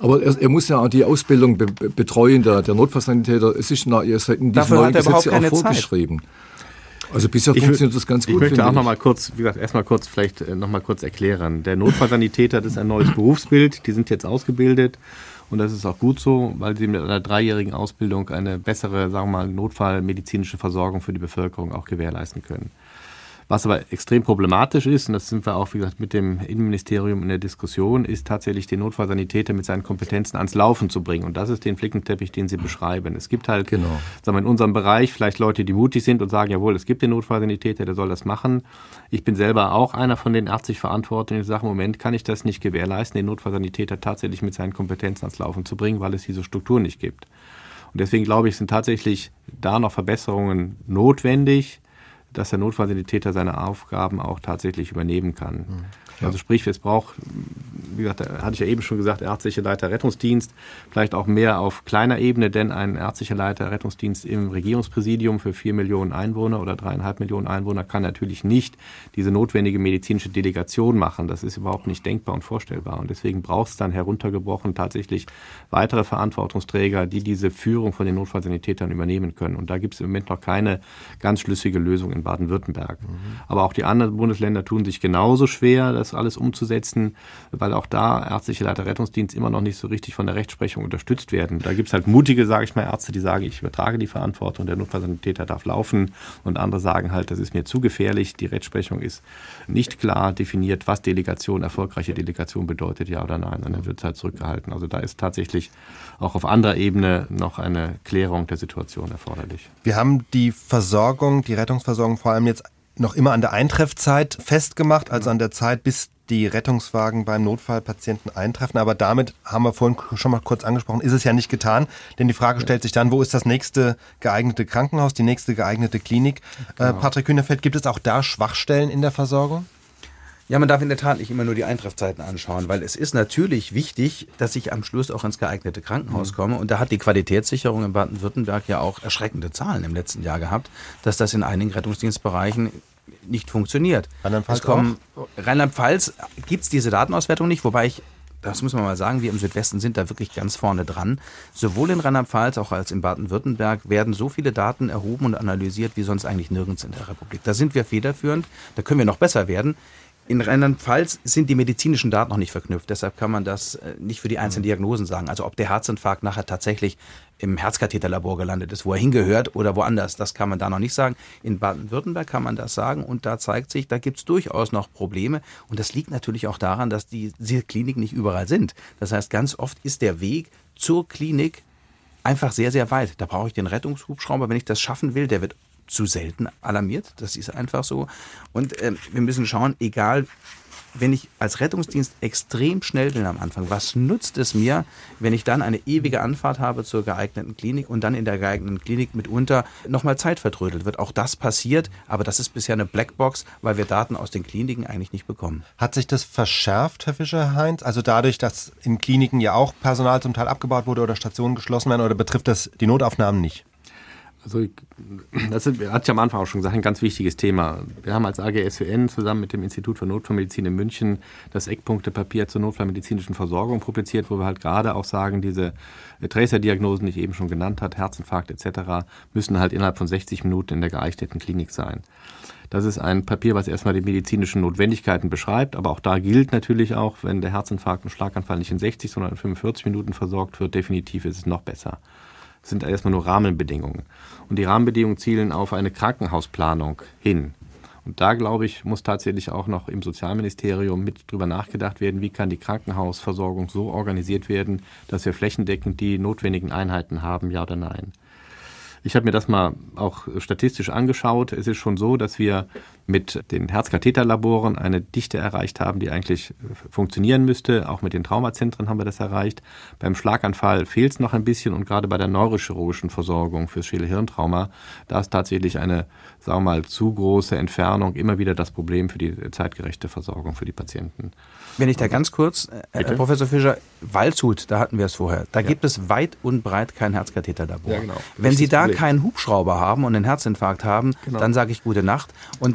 Speaker 4: Aber er, er muss ja auch die Ausbildung be, be, betreuen, der, der Notfallsanitäter. Es ist nach, in diesem
Speaker 3: Dafür
Speaker 4: neuen
Speaker 3: hat er
Speaker 4: Gesetz ja auch
Speaker 3: überhaupt keine
Speaker 4: vorgeschrieben. Zeit. Also bisher
Speaker 5: ich
Speaker 4: funktioniert das ganz gut.
Speaker 5: Ich möchte auch noch mal kurz, wie gesagt, erstmal kurz vielleicht noch mal kurz erklären. Der Notfallsanitäter, das ist ein neues Berufsbild. Die sind jetzt ausgebildet und das ist auch gut so, weil sie mit einer dreijährigen Ausbildung eine bessere, sagen wir mal, notfallmedizinische Versorgung für die Bevölkerung auch gewährleisten können. Was aber extrem problematisch ist, und das sind wir auch, wie gesagt, mit dem Innenministerium in der Diskussion, ist tatsächlich den Notfallsanitäter mit seinen Kompetenzen ans Laufen zu bringen. Und das ist den Flickenteppich, den Sie beschreiben. Es gibt halt, genau. sagen wir, in unserem Bereich vielleicht Leute, die mutig sind und sagen, jawohl, es gibt den Notfallsanitäter, der soll das machen. Ich bin selber auch einer von den ärztlich Verantwortlichen, die sagen, im Moment kann ich das nicht gewährleisten, den Notfallsanitäter tatsächlich mit seinen Kompetenzen ans Laufen zu bringen, weil es diese Struktur nicht gibt. Und deswegen glaube ich, sind tatsächlich da noch Verbesserungen notwendig, dass der Notfallsanitäter seine Aufgaben auch tatsächlich übernehmen kann. Ja. Also sprich, es braucht, wie gesagt, da hatte ich ja eben schon gesagt, ärztlicher Leiter Rettungsdienst, vielleicht auch mehr auf kleiner Ebene, denn ein ärztlicher Leiter Rettungsdienst im Regierungspräsidium für vier Millionen Einwohner oder dreieinhalb Millionen Einwohner kann natürlich nicht diese notwendige medizinische Delegation machen. Das ist überhaupt nicht denkbar und vorstellbar. Und deswegen braucht es dann heruntergebrochen tatsächlich weitere Verantwortungsträger, die diese Führung von den Notfallsanitätern übernehmen können. Und da gibt es im Moment noch keine ganz schlüssige Lösung in Baden-Württemberg. Mhm. Aber auch die anderen Bundesländer tun sich genauso schwer, das alles umzusetzen, weil auch da ärztliche Leiter Rettungsdienst immer noch nicht so richtig von der Rechtsprechung unterstützt werden. Da gibt es halt mutige, sage ich mal, Ärzte, die sagen, ich übertrage die Verantwortung, der Notfallsanitäter darf laufen, und andere sagen halt, das ist mir zu gefährlich, die Rechtsprechung ist nicht klar definiert, was Delegation, erfolgreiche Delegation bedeutet, ja oder nein, und dann wird es halt zurückgehalten. Also da ist tatsächlich auch auf anderer Ebene noch eine Klärung der Situation erforderlich.
Speaker 2: Wir haben die Versorgung, die Rettungsversorgung vor allem jetzt noch immer an der Eintreffzeit festgemacht, also an der Zeit, bis die Rettungswagen beim Notfallpatienten eintreffen. Aber damit, haben wir vorhin schon mal kurz angesprochen, ist es ja nicht getan. Denn die Frage stellt sich dann, wo ist das nächste geeignete Krankenhaus, die nächste geeignete Klinik? Genau. Äh, Patrick Hühnerfeld, gibt es auch da Schwachstellen in der Versorgung?
Speaker 3: Ja, man darf in der Tat nicht immer nur die Eintreffzeiten anschauen, weil es ist natürlich wichtig, dass ich am Schluss auch ins geeignete Krankenhaus komme. Und da hat die Qualitätssicherung in Baden-Württemberg ja auch erschreckende Zahlen im letzten Jahr gehabt, dass das in einigen Rettungsdienstbereichen nicht funktioniert.
Speaker 2: Rheinland-Pfalz
Speaker 3: kommen, Rheinland-Pfalz gibt es diese Datenauswertung nicht, wobei ich, das muss man mal sagen, wir im Südwesten sind da wirklich ganz vorne dran. Sowohl in Rheinland-Pfalz auch als in Baden-Württemberg werden so viele Daten erhoben und analysiert wie sonst eigentlich nirgends in der Republik. Da sind wir federführend, da können wir noch besser werden. In Rheinland-Pfalz sind die medizinischen Daten noch nicht verknüpft, deshalb kann man das nicht für die einzelnen Diagnosen sagen. Also ob der Herzinfarkt nachher tatsächlich im Herzkatheterlabor gelandet ist, wo er hingehört oder woanders, das kann man da noch nicht sagen. In Baden-Württemberg kann man das sagen und da zeigt sich, da gibt es durchaus noch Probleme. Und das liegt natürlich auch daran, dass die, diese Kliniken nicht überall sind. Das heißt, ganz oft ist der Weg zur Klinik einfach sehr, sehr weit. Da brauche ich den Rettungshubschrauber, wenn ich das schaffen will, der wird zu selten alarmiert, das ist einfach so. Und äh, wir müssen schauen, egal, wenn ich als Rettungsdienst extrem schnell bin am Anfang, was nutzt es mir, wenn ich dann eine ewige Anfahrt habe zur geeigneten Klinik und dann in der geeigneten Klinik mitunter nochmal Zeit vertrödelt wird. Auch das passiert, aber das ist bisher eine Blackbox, weil wir Daten aus den Kliniken eigentlich nicht bekommen.
Speaker 2: Hat sich das verschärft, Herr Fischer-Heinz? Also dadurch, dass in Kliniken ja auch Personal zum Teil abgebaut wurde oder Stationen geschlossen werden, oder betrifft das die Notaufnahmen nicht?
Speaker 5: Also das ist, hatte ich am Anfang auch schon gesagt, ein ganz wichtiges Thema. Wir haben als A G S W N zusammen mit dem Institut für Notfallmedizin in München das Eckpunktepapier zur notfallmedizinischen Versorgung publiziert, wo wir halt gerade auch sagen, diese Tracer-Diagnosen, die ich eben schon genannt habe, Herzinfarkt et cetera, müssen halt innerhalb von sechzig Minuten in der geeigneten Klinik sein. Das ist ein Papier, was erstmal die medizinischen Notwendigkeiten beschreibt, aber auch da gilt natürlich auch, wenn der Herzinfarkt und Schlaganfall nicht in sechzig, sondern in fünfundvierzig Minuten versorgt wird, definitiv ist es noch besser. Das sind erstmal nur Rahmenbedingungen. Und die Rahmenbedingungen zielen auf eine Krankenhausplanung hin. Und da, glaube ich, muss tatsächlich auch noch im Sozialministerium mit drüber nachgedacht werden, wie kann die Krankenhausversorgung so organisiert werden, dass wir flächendeckend die notwendigen Einheiten haben, ja oder nein. Ich habe mir das mal auch statistisch angeschaut. Es ist schon so, dass wir mit den Herzkatheterlaboren eine Dichte erreicht haben, die eigentlich funktionieren müsste. Auch mit den Traumazentren haben wir das erreicht. Beim Schlaganfall fehlt es noch ein bisschen und gerade bei der neurochirurgischen Versorgung für Schädel-Hirntrauma, da ist tatsächlich eine, sagen wir mal, zu große Entfernung immer wieder das Problem für die zeitgerechte Versorgung für die Patienten.
Speaker 3: Wenn ich da ganz kurz, äh, Herr Professor Fischer, Waldshut, da hatten wir es vorher, da ja. gibt es weit und breit kein Herzkatheterlabor. Ja, genau. Wenn Sie da Problem. keinen Hubschrauber haben und einen Herzinfarkt haben, genau. dann sage ich gute Nacht. Und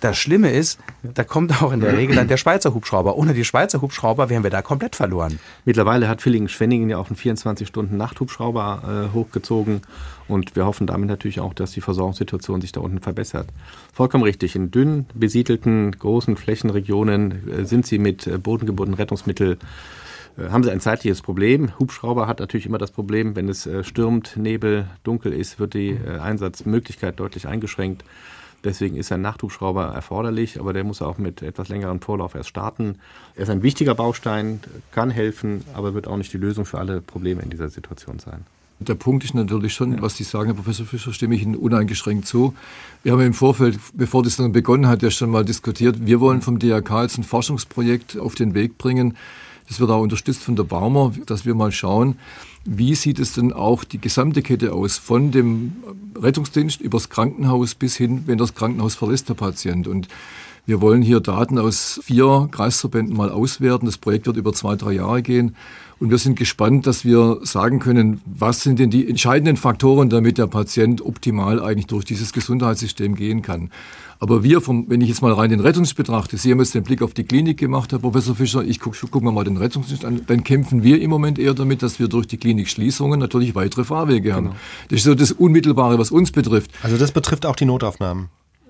Speaker 3: das Schlimme ist, da kommt auch in der Regel dann der Schweizer Hubschrauber. Ohne die Schweizer Hubschrauber wären wir da komplett verloren.
Speaker 5: Mittlerweile hat Villingen-Schwenningen ja auch einen vierundzwanzig-Stunden-Nachthubschrauber äh, hochgezogen und wir hoffen damit natürlich auch, dass die Versorgungssituation sich da unten verbessert. Vollkommen richtig, in dünn besiedelten, großen Flächenregionen äh, sind sie mit äh, bodengebundenen Rettungsmitteln äh, haben sie ein zeitliches Problem. Hubschrauber hat natürlich immer das Problem, wenn es äh, stürmt, Nebel, dunkel ist, wird die äh, Einsatzmöglichkeit deutlich eingeschränkt. Deswegen ist ein Nachthubschrauber erforderlich, aber der muss auch mit etwas längerem Vorlauf erst starten. Er ist ein wichtiger Baustein, kann helfen, aber wird auch nicht die Lösung für alle Probleme in dieser Situation sein.
Speaker 4: Der Punkt ist natürlich schon, was Sie sagen, Herr Professor Fischer, stimme ich Ihnen uneingeschränkt zu. Wir haben im Vorfeld, bevor das dann begonnen hat, ja schon mal diskutiert, wir wollen vom D R K jetzt ein Forschungsprojekt auf den Weg bringen. Das wird auch unterstützt von der Barmer, dass wir mal schauen, wie sieht es denn auch die gesamte Kette aus, von dem Rettungsdienst übers Krankenhaus bis hin, wenn das Krankenhaus verlässt, der Patient. Und wir wollen hier Daten aus vier Kreisverbänden mal auswerten. Das Projekt wird über zwei, drei Jahre gehen. Und wir sind gespannt, dass wir sagen können, was sind denn die entscheidenden Faktoren, damit der Patient optimal eigentlich durch dieses Gesundheitssystem gehen kann. Aber wir, vom, wenn ich jetzt mal rein den Rettungsdienst betrachte, Sie haben jetzt den Blick auf die Klinik gemacht, Herr Professor Fischer, ich gucke guck mir mal den Rettungsdienst an, dann kämpfen wir im Moment eher damit, dass wir durch die Klinikschließungen natürlich weitere Fahrwege haben. Genau. Das ist so das Unmittelbare, was uns betrifft.
Speaker 2: Also das betrifft auch die Notaufnahmen?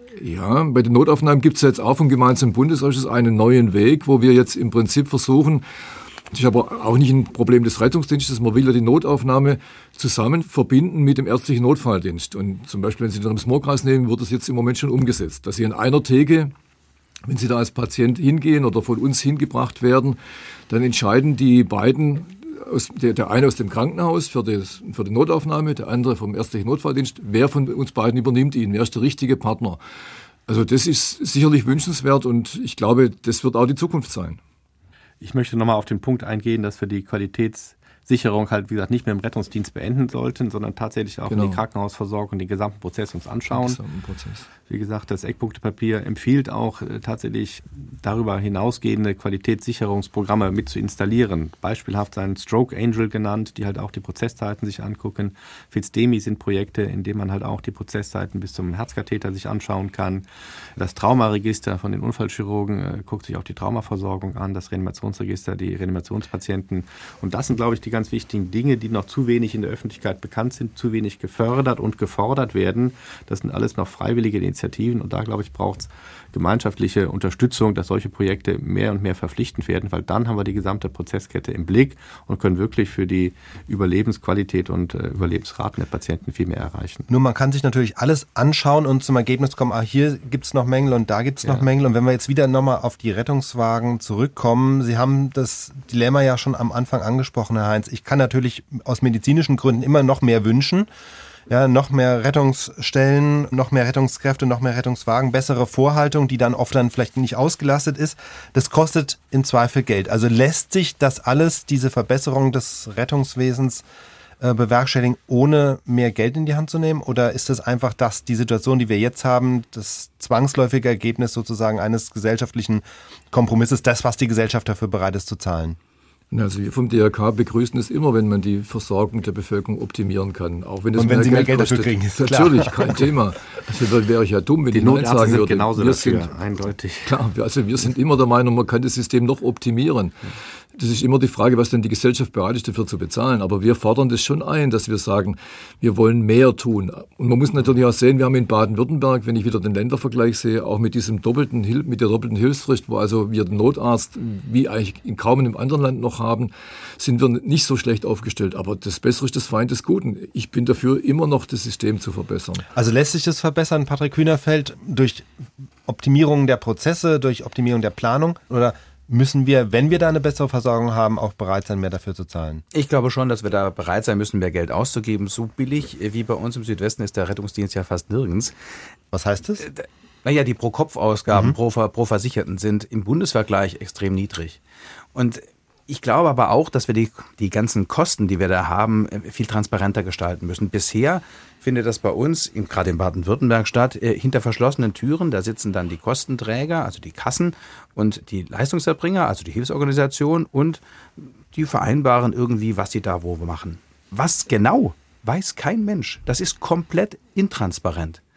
Speaker 4: Ja, bei den Notaufnahmen gibt es jetzt auch vom gemeinsamen Bundesausschuss einen neuen Weg, wo wir jetzt im Prinzip versuchen, das ist aber auch nicht ein Problem des Rettungsdienstes, man will ja die Notaufnahme zusammen verbinden mit dem ärztlichen Notfalldienst. Und zum Beispiel, wenn Sie den Rems-Murr-Kreis nehmen, wird das jetzt im Moment schon umgesetzt, dass Sie in einer Theke, wenn Sie da als Patient hingehen oder von uns hingebracht werden, dann entscheiden die beiden, aus, der, der eine aus dem Krankenhaus für, das, für die Notaufnahme, der andere vom ärztlichen Notfalldienst, wer von uns beiden übernimmt ihn, wer ist der richtige Partner. Also das ist sicherlich wünschenswert und ich glaube, das wird auch die Zukunft sein.
Speaker 5: Ich möchte nochmal auf den Punkt eingehen, dass wir die Qualitätssicherung halt, wie gesagt, nicht mehr im Rettungsdienst beenden sollten, sondern tatsächlich auch genau. in die Krankenhausversorgung, den gesamten Prozess uns anschauen. Den gesamten Prozess. Wie gesagt, das Eckpunktepapier empfiehlt auch äh, tatsächlich darüber hinausgehende Qualitätssicherungsprogramme mit zu installieren. Beispielhaft sein Stroke Angel genannt, die halt auch die Prozesszeiten sich angucken. FITZDEMI sind Projekte, in denen man halt auch die Prozesszeiten bis zum Herzkatheter sich anschauen kann. Das Traumaregister von den Unfallchirurgen äh, guckt sich auch die Traumaversorgung an, das Reanimationsregister, die Reanimationspatienten. Und das sind, glaube ich, die ganz wichtigen Dinge, die noch zu wenig in der Öffentlichkeit bekannt sind, zu wenig gefördert und gefordert werden. Das sind alles noch freiwillige Initiativen. Und da, glaube ich, braucht es gemeinschaftliche Unterstützung, dass solche Projekte mehr und mehr verpflichtend werden, weil dann haben wir die gesamte Prozesskette im Blick und können wirklich für die Überlebensqualität und äh, Überlebensraten der Patienten viel mehr erreichen.
Speaker 2: Nur man kann sich natürlich alles anschauen und zum Ergebnis kommen, ah, hier gibt es noch Mängel und da gibt es noch ja. Mängel. Und wenn wir jetzt wieder nochmal auf die Rettungswagen zurückkommen, Sie haben das Dilemma ja schon am Anfang angesprochen, Herr Heinz. Ich kann natürlich aus medizinischen Gründen immer noch mehr wünschen. Ja, noch mehr Rettungsstellen, noch mehr Rettungskräfte, noch mehr Rettungswagen, bessere Vorhaltung, die dann oft dann vielleicht nicht ausgelastet ist. Das kostet im Zweifel Geld. Also lässt sich das alles, diese Verbesserung des Rettungswesens äh, bewerkstelligen, ohne mehr Geld in die Hand zu nehmen? Oder ist das einfach das, die Situation, die wir jetzt haben, das zwangsläufige Ergebnis sozusagen eines gesellschaftlichen Kompromisses, das, was die Gesellschaft dafür bereit ist zu zahlen?
Speaker 4: Also wir vom D R K begrüßen es immer, wenn man die Versorgung der Bevölkerung optimieren kann. Auch wenn es
Speaker 2: Und wenn
Speaker 4: mehr
Speaker 2: Sie
Speaker 4: Geld
Speaker 2: mehr Geld
Speaker 4: kostet.
Speaker 2: dafür kriegen, ist
Speaker 4: klar. Natürlich, kein Thema. Also wäre ich ja dumm, wenn
Speaker 5: die
Speaker 4: ich Nein
Speaker 5: Notärzte
Speaker 4: sagen
Speaker 5: sind
Speaker 4: würde.
Speaker 5: genauso
Speaker 4: wir
Speaker 5: dafür,
Speaker 4: sind,
Speaker 5: eindeutig.
Speaker 4: Klar, also wir sind immer der Meinung, man kann das System noch optimieren. Das ist immer die Frage, was denn die Gesellschaft bereit ist, dafür zu bezahlen. Aber wir fordern das schon ein, dass wir sagen, wir wollen mehr tun. Und man muss natürlich auch sehen, wir haben in Baden-Württemberg, wenn ich wieder den Ländervergleich sehe, auch mit diesem doppelten, mit der doppelten Hilfsfrist, wo also wir den Notarzt wie eigentlich in kaum einem anderen Land noch haben, sind wir nicht so schlecht aufgestellt. Aber das Bessere ist das Feind des Guten. Ich bin dafür, immer noch das System zu verbessern.
Speaker 2: Also lässt sich das verbessern, Patrick Kühnerfeld, durch Optimierung der Prozesse, durch Optimierung der Planung? Oder müssen wir, wenn wir da eine bessere Versorgung haben, auch bereit sein, mehr dafür zu zahlen?
Speaker 3: Ich glaube schon, dass wir da bereit sein müssen, mehr Geld auszugeben. So billig wie bei uns im Südwesten ist der Rettungsdienst ja fast nirgends.
Speaker 2: Was heißt das?
Speaker 3: Naja, die Pro-Kopf-Ausgaben
Speaker 2: Mhm.
Speaker 3: pro, pro Versicherten sind im Bundesvergleich extrem niedrig. Und ich glaube aber auch, dass wir die, die ganzen Kosten, die wir da haben, viel transparenter gestalten müssen. Bisher findet das bei uns, in, gerade in Baden-Württemberg statt, äh, hinter verschlossenen Türen. Da sitzen dann die Kostenträger, also die Kassen und die Leistungserbringer, also die Hilfsorganisation, und die vereinbaren irgendwie, was sie da wo machen. Was genau, weiß kein Mensch. Das ist komplett intransparent.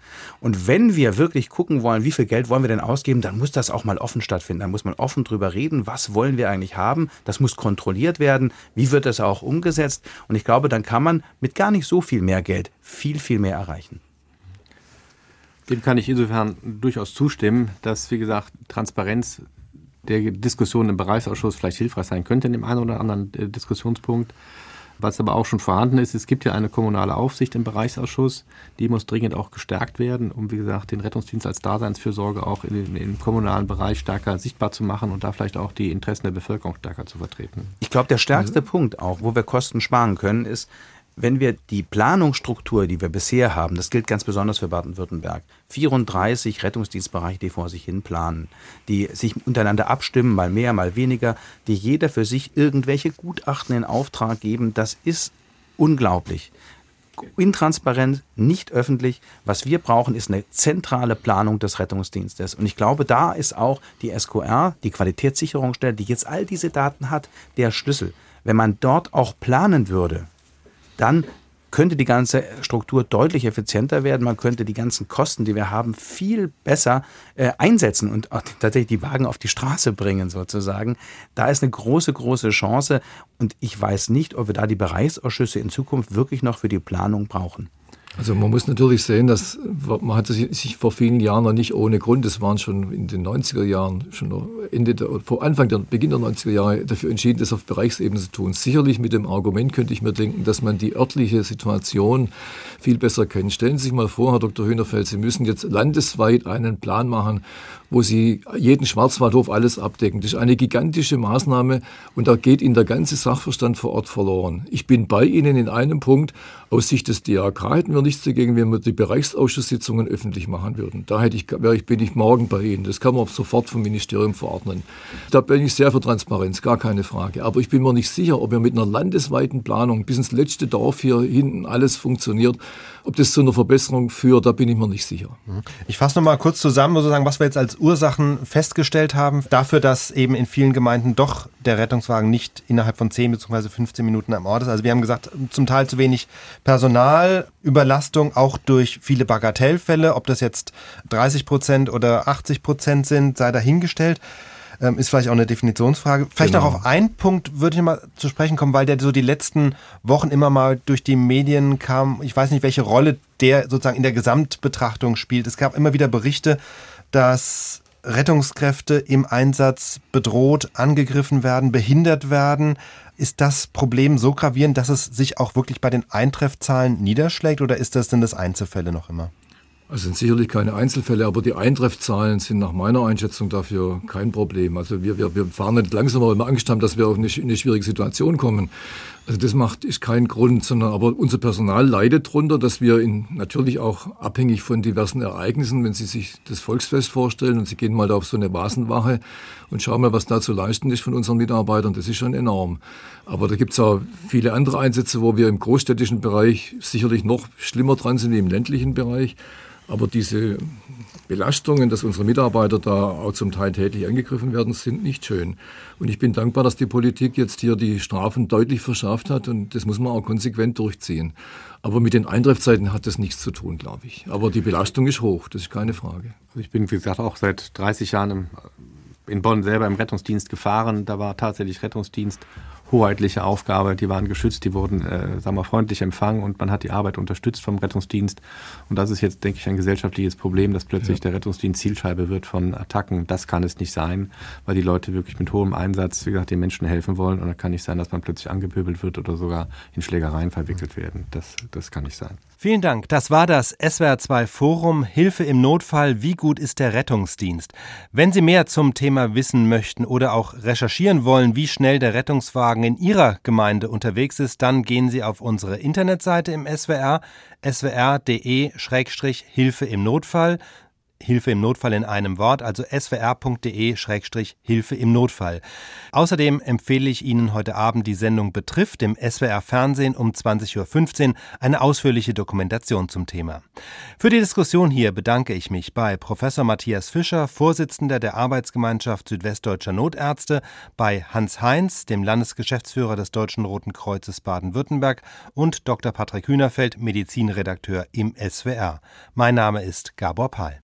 Speaker 3: Und wenn wir wirklich gucken wollen, wie viel Geld wollen wir denn ausgeben, dann muss das auch mal offen stattfinden. Da muss man offen drüber reden, was wollen wir eigentlich haben. Das muss kontrolliert werden. Wie wird das auch umgesetzt? Und ich glaube, dann kann man mit gar nicht so viel mehr Geld viel, viel mehr erreichen.
Speaker 5: Dem kann ich insofern durchaus zustimmen, dass, wie gesagt, Transparenz der Diskussion im Bereichsausschuss vielleicht hilfreich sein könnte in dem einen oder anderen äh, Diskussionspunkt. Was aber auch schon vorhanden ist, es gibt ja eine kommunale Aufsicht im Bereichsausschuss, die muss dringend auch gestärkt werden, um, wie gesagt, den Rettungsdienst als Daseinsfürsorge auch in, im kommunalen Bereich stärker sichtbar zu machen und da vielleicht auch die Interessen der Bevölkerung stärker zu vertreten.
Speaker 3: Ich glaube, der stärkste mhm. Punkt auch, wo wir Kosten sparen können, ist, wenn wir die Planungsstruktur, die wir bisher haben, das gilt ganz besonders für Baden-Württemberg, vierunddreißig Rettungsdienstbereiche, die vor sich hin planen, die sich untereinander abstimmen, mal mehr, mal weniger, die jeder für sich irgendwelche Gutachten in Auftrag geben, das ist unglaublich. Intransparent, nicht öffentlich. Was wir brauchen, ist eine zentrale Planung des Rettungsdienstes. Und ich glaube, da ist auch die S Q R, die Qualitätssicherungsstelle, die jetzt all diese Daten hat, der Schlüssel. Wenn man dort auch planen würde, dann könnte die ganze Struktur deutlich effizienter werden. Man könnte die ganzen Kosten, die wir haben, viel besser äh, einsetzen und auch tatsächlich die Wagen auf die Straße bringen sozusagen. Da ist eine große, große Chance. Und ich weiß nicht, ob wir da die Bereichsausschüsse in Zukunft wirklich noch für die Planung brauchen.
Speaker 4: Also man muss natürlich sehen, dass man hat sich vor vielen Jahren noch nicht ohne Grund, das waren schon in den neunziger Jahren, schon Ende der, vor Anfang der Beginn der neunziger Jahre dafür entschieden, das auf Bereichsebene zu tun. Sicherlich mit dem Argument könnte ich mir denken, dass man die örtliche Situation viel besser kennt. Stellen Sie sich mal vor, Herr Doktor Hühnerfeld, Sie müssen jetzt landesweit einen Plan machen, wo Sie jeden Schwarzwaldhof alles abdecken. Das ist eine gigantische Maßnahme und da geht Ihnen der ganze Sachverstand vor Ort verloren. Ich bin bei Ihnen in einem Punkt. Aus Sicht des D A K hätten wir nichts dagegen, wenn wir die Bereichsausschusssitzungen öffentlich machen würden. Da hätte ich, wäre ich, bin ich morgen bei Ihnen. Das kann man sofort vom Ministerium verordnen. Da bin ich sehr für Transparenz, gar keine Frage. Aber ich bin mir nicht sicher, ob wir mit einer landesweiten Planung bis ins letzte Dorf hier hinten alles funktioniert, ob das zu einer Verbesserung führt, da bin ich mir nicht sicher.
Speaker 2: Ich fasse noch mal kurz zusammen, sozusagen, was wir jetzt als Ursachen festgestellt haben, dafür, dass eben in vielen Gemeinden doch der Rettungswagen nicht innerhalb von zehn bzw. fünfzehn Minuten am Ort ist. Also wir haben gesagt, zum Teil zu wenig Personal, Überlastung, auch durch viele Bagatellfälle, ob das jetzt dreißig Prozent oder achtzig Prozent sind, sei dahingestellt. Ähm, ist vielleicht auch eine Definitionsfrage. Vielleicht genau. noch auf einen Punkt würde ich mal zu sprechen kommen, weil der so die letzten Wochen immer mal durch die Medien kam. Ich weiß nicht, welche Rolle der sozusagen in der Gesamtbetrachtung spielt. Es gab immer wieder Berichte, dass Rettungskräfte im Einsatz bedroht, angegriffen werden, behindert werden. Ist das Problem so gravierend, dass es sich auch wirklich bei den Eintreffzahlen niederschlägt oder ist das denn das Einzelfälle noch immer?
Speaker 4: Es sind sicherlich keine Einzelfälle, aber die Eintreffzahlen sind nach meiner Einschätzung dafür kein Problem. Also wir, wir, wir fahren nicht langsamer, weil wir Angst haben, dass wir auf eine, eine schwierige Situation kommen. Also das macht ist kein Grund, sondern aber unser Personal leidet darunter, dass wir in, natürlich auch abhängig von diversen Ereignissen, wenn Sie sich das Volksfest vorstellen und Sie gehen mal da auf so eine Vasenwache und schauen mal, was da zu leisten ist von unseren Mitarbeitern, das ist schon enorm. Aber da gibt es auch viele andere Einsätze, wo wir im großstädtischen Bereich sicherlich noch schlimmer dran sind wie im ländlichen Bereich. Aber diese Belastungen, dass unsere Mitarbeiter da auch zum Teil tätlich angegriffen werden, sind nicht schön. Und ich bin dankbar, dass die Politik jetzt hier die Strafen deutlich verschärft hat und das muss man auch konsequent durchziehen. Aber mit den Eintreffzeiten hat das nichts zu tun, glaube ich. Aber die Belastung ist hoch, das ist keine Frage.
Speaker 5: Ich bin, wie gesagt, auch seit dreißig Jahren im, in Bonn selber im Rettungsdienst gefahren. Da war tatsächlich Rettungsdienst hoheitliche Aufgabe, die waren geschützt, die wurden äh, sagen wir, freundlich empfangen und man hat die Arbeit unterstützt vom Rettungsdienst. Und das ist jetzt, denke ich, ein gesellschaftliches Problem, dass plötzlich ja. der Rettungsdienst Zielscheibe wird von Attacken. Das kann es nicht sein, weil die Leute wirklich mit hohem Einsatz, wie gesagt, den Menschen helfen wollen. Und da kann nicht sein, dass man plötzlich angepöbelt wird oder sogar in Schlägereien verwickelt werden. Das, das kann nicht sein.
Speaker 2: Vielen Dank. Das war das S W R zwei Forum Hilfe im Notfall. Wie gut ist der Rettungsdienst? Wenn Sie mehr zum Thema wissen möchten oder auch recherchieren wollen, wie schnell der Rettungswagen in Ihrer Gemeinde unterwegs ist, dann gehen Sie auf unsere Internetseite im S W R, s w r punkt d e Schrägstrich Hilfe im Notfall. Hilfe im Notfall in einem Wort, also s w r punkt d e Schrägstrich Hilfe im Notfall. Außerdem empfehle ich Ihnen heute Abend die Sendung Betrifft im S W R Fernsehen um zwanzig Uhr fünfzehn, eine ausführliche Dokumentation zum Thema. Für die Diskussion hier bedanke ich mich bei Professor Matthias Fischer, Vorsitzender der Arbeitsgemeinschaft Südwestdeutscher Notärzte, bei Hans Heinz, dem Landesgeschäftsführer des Deutschen Roten Kreuzes Baden-Württemberg, und Doktor Patrick Hühnerfeld, Medizinredakteur im S W R. Mein Name ist Gabor Pahl.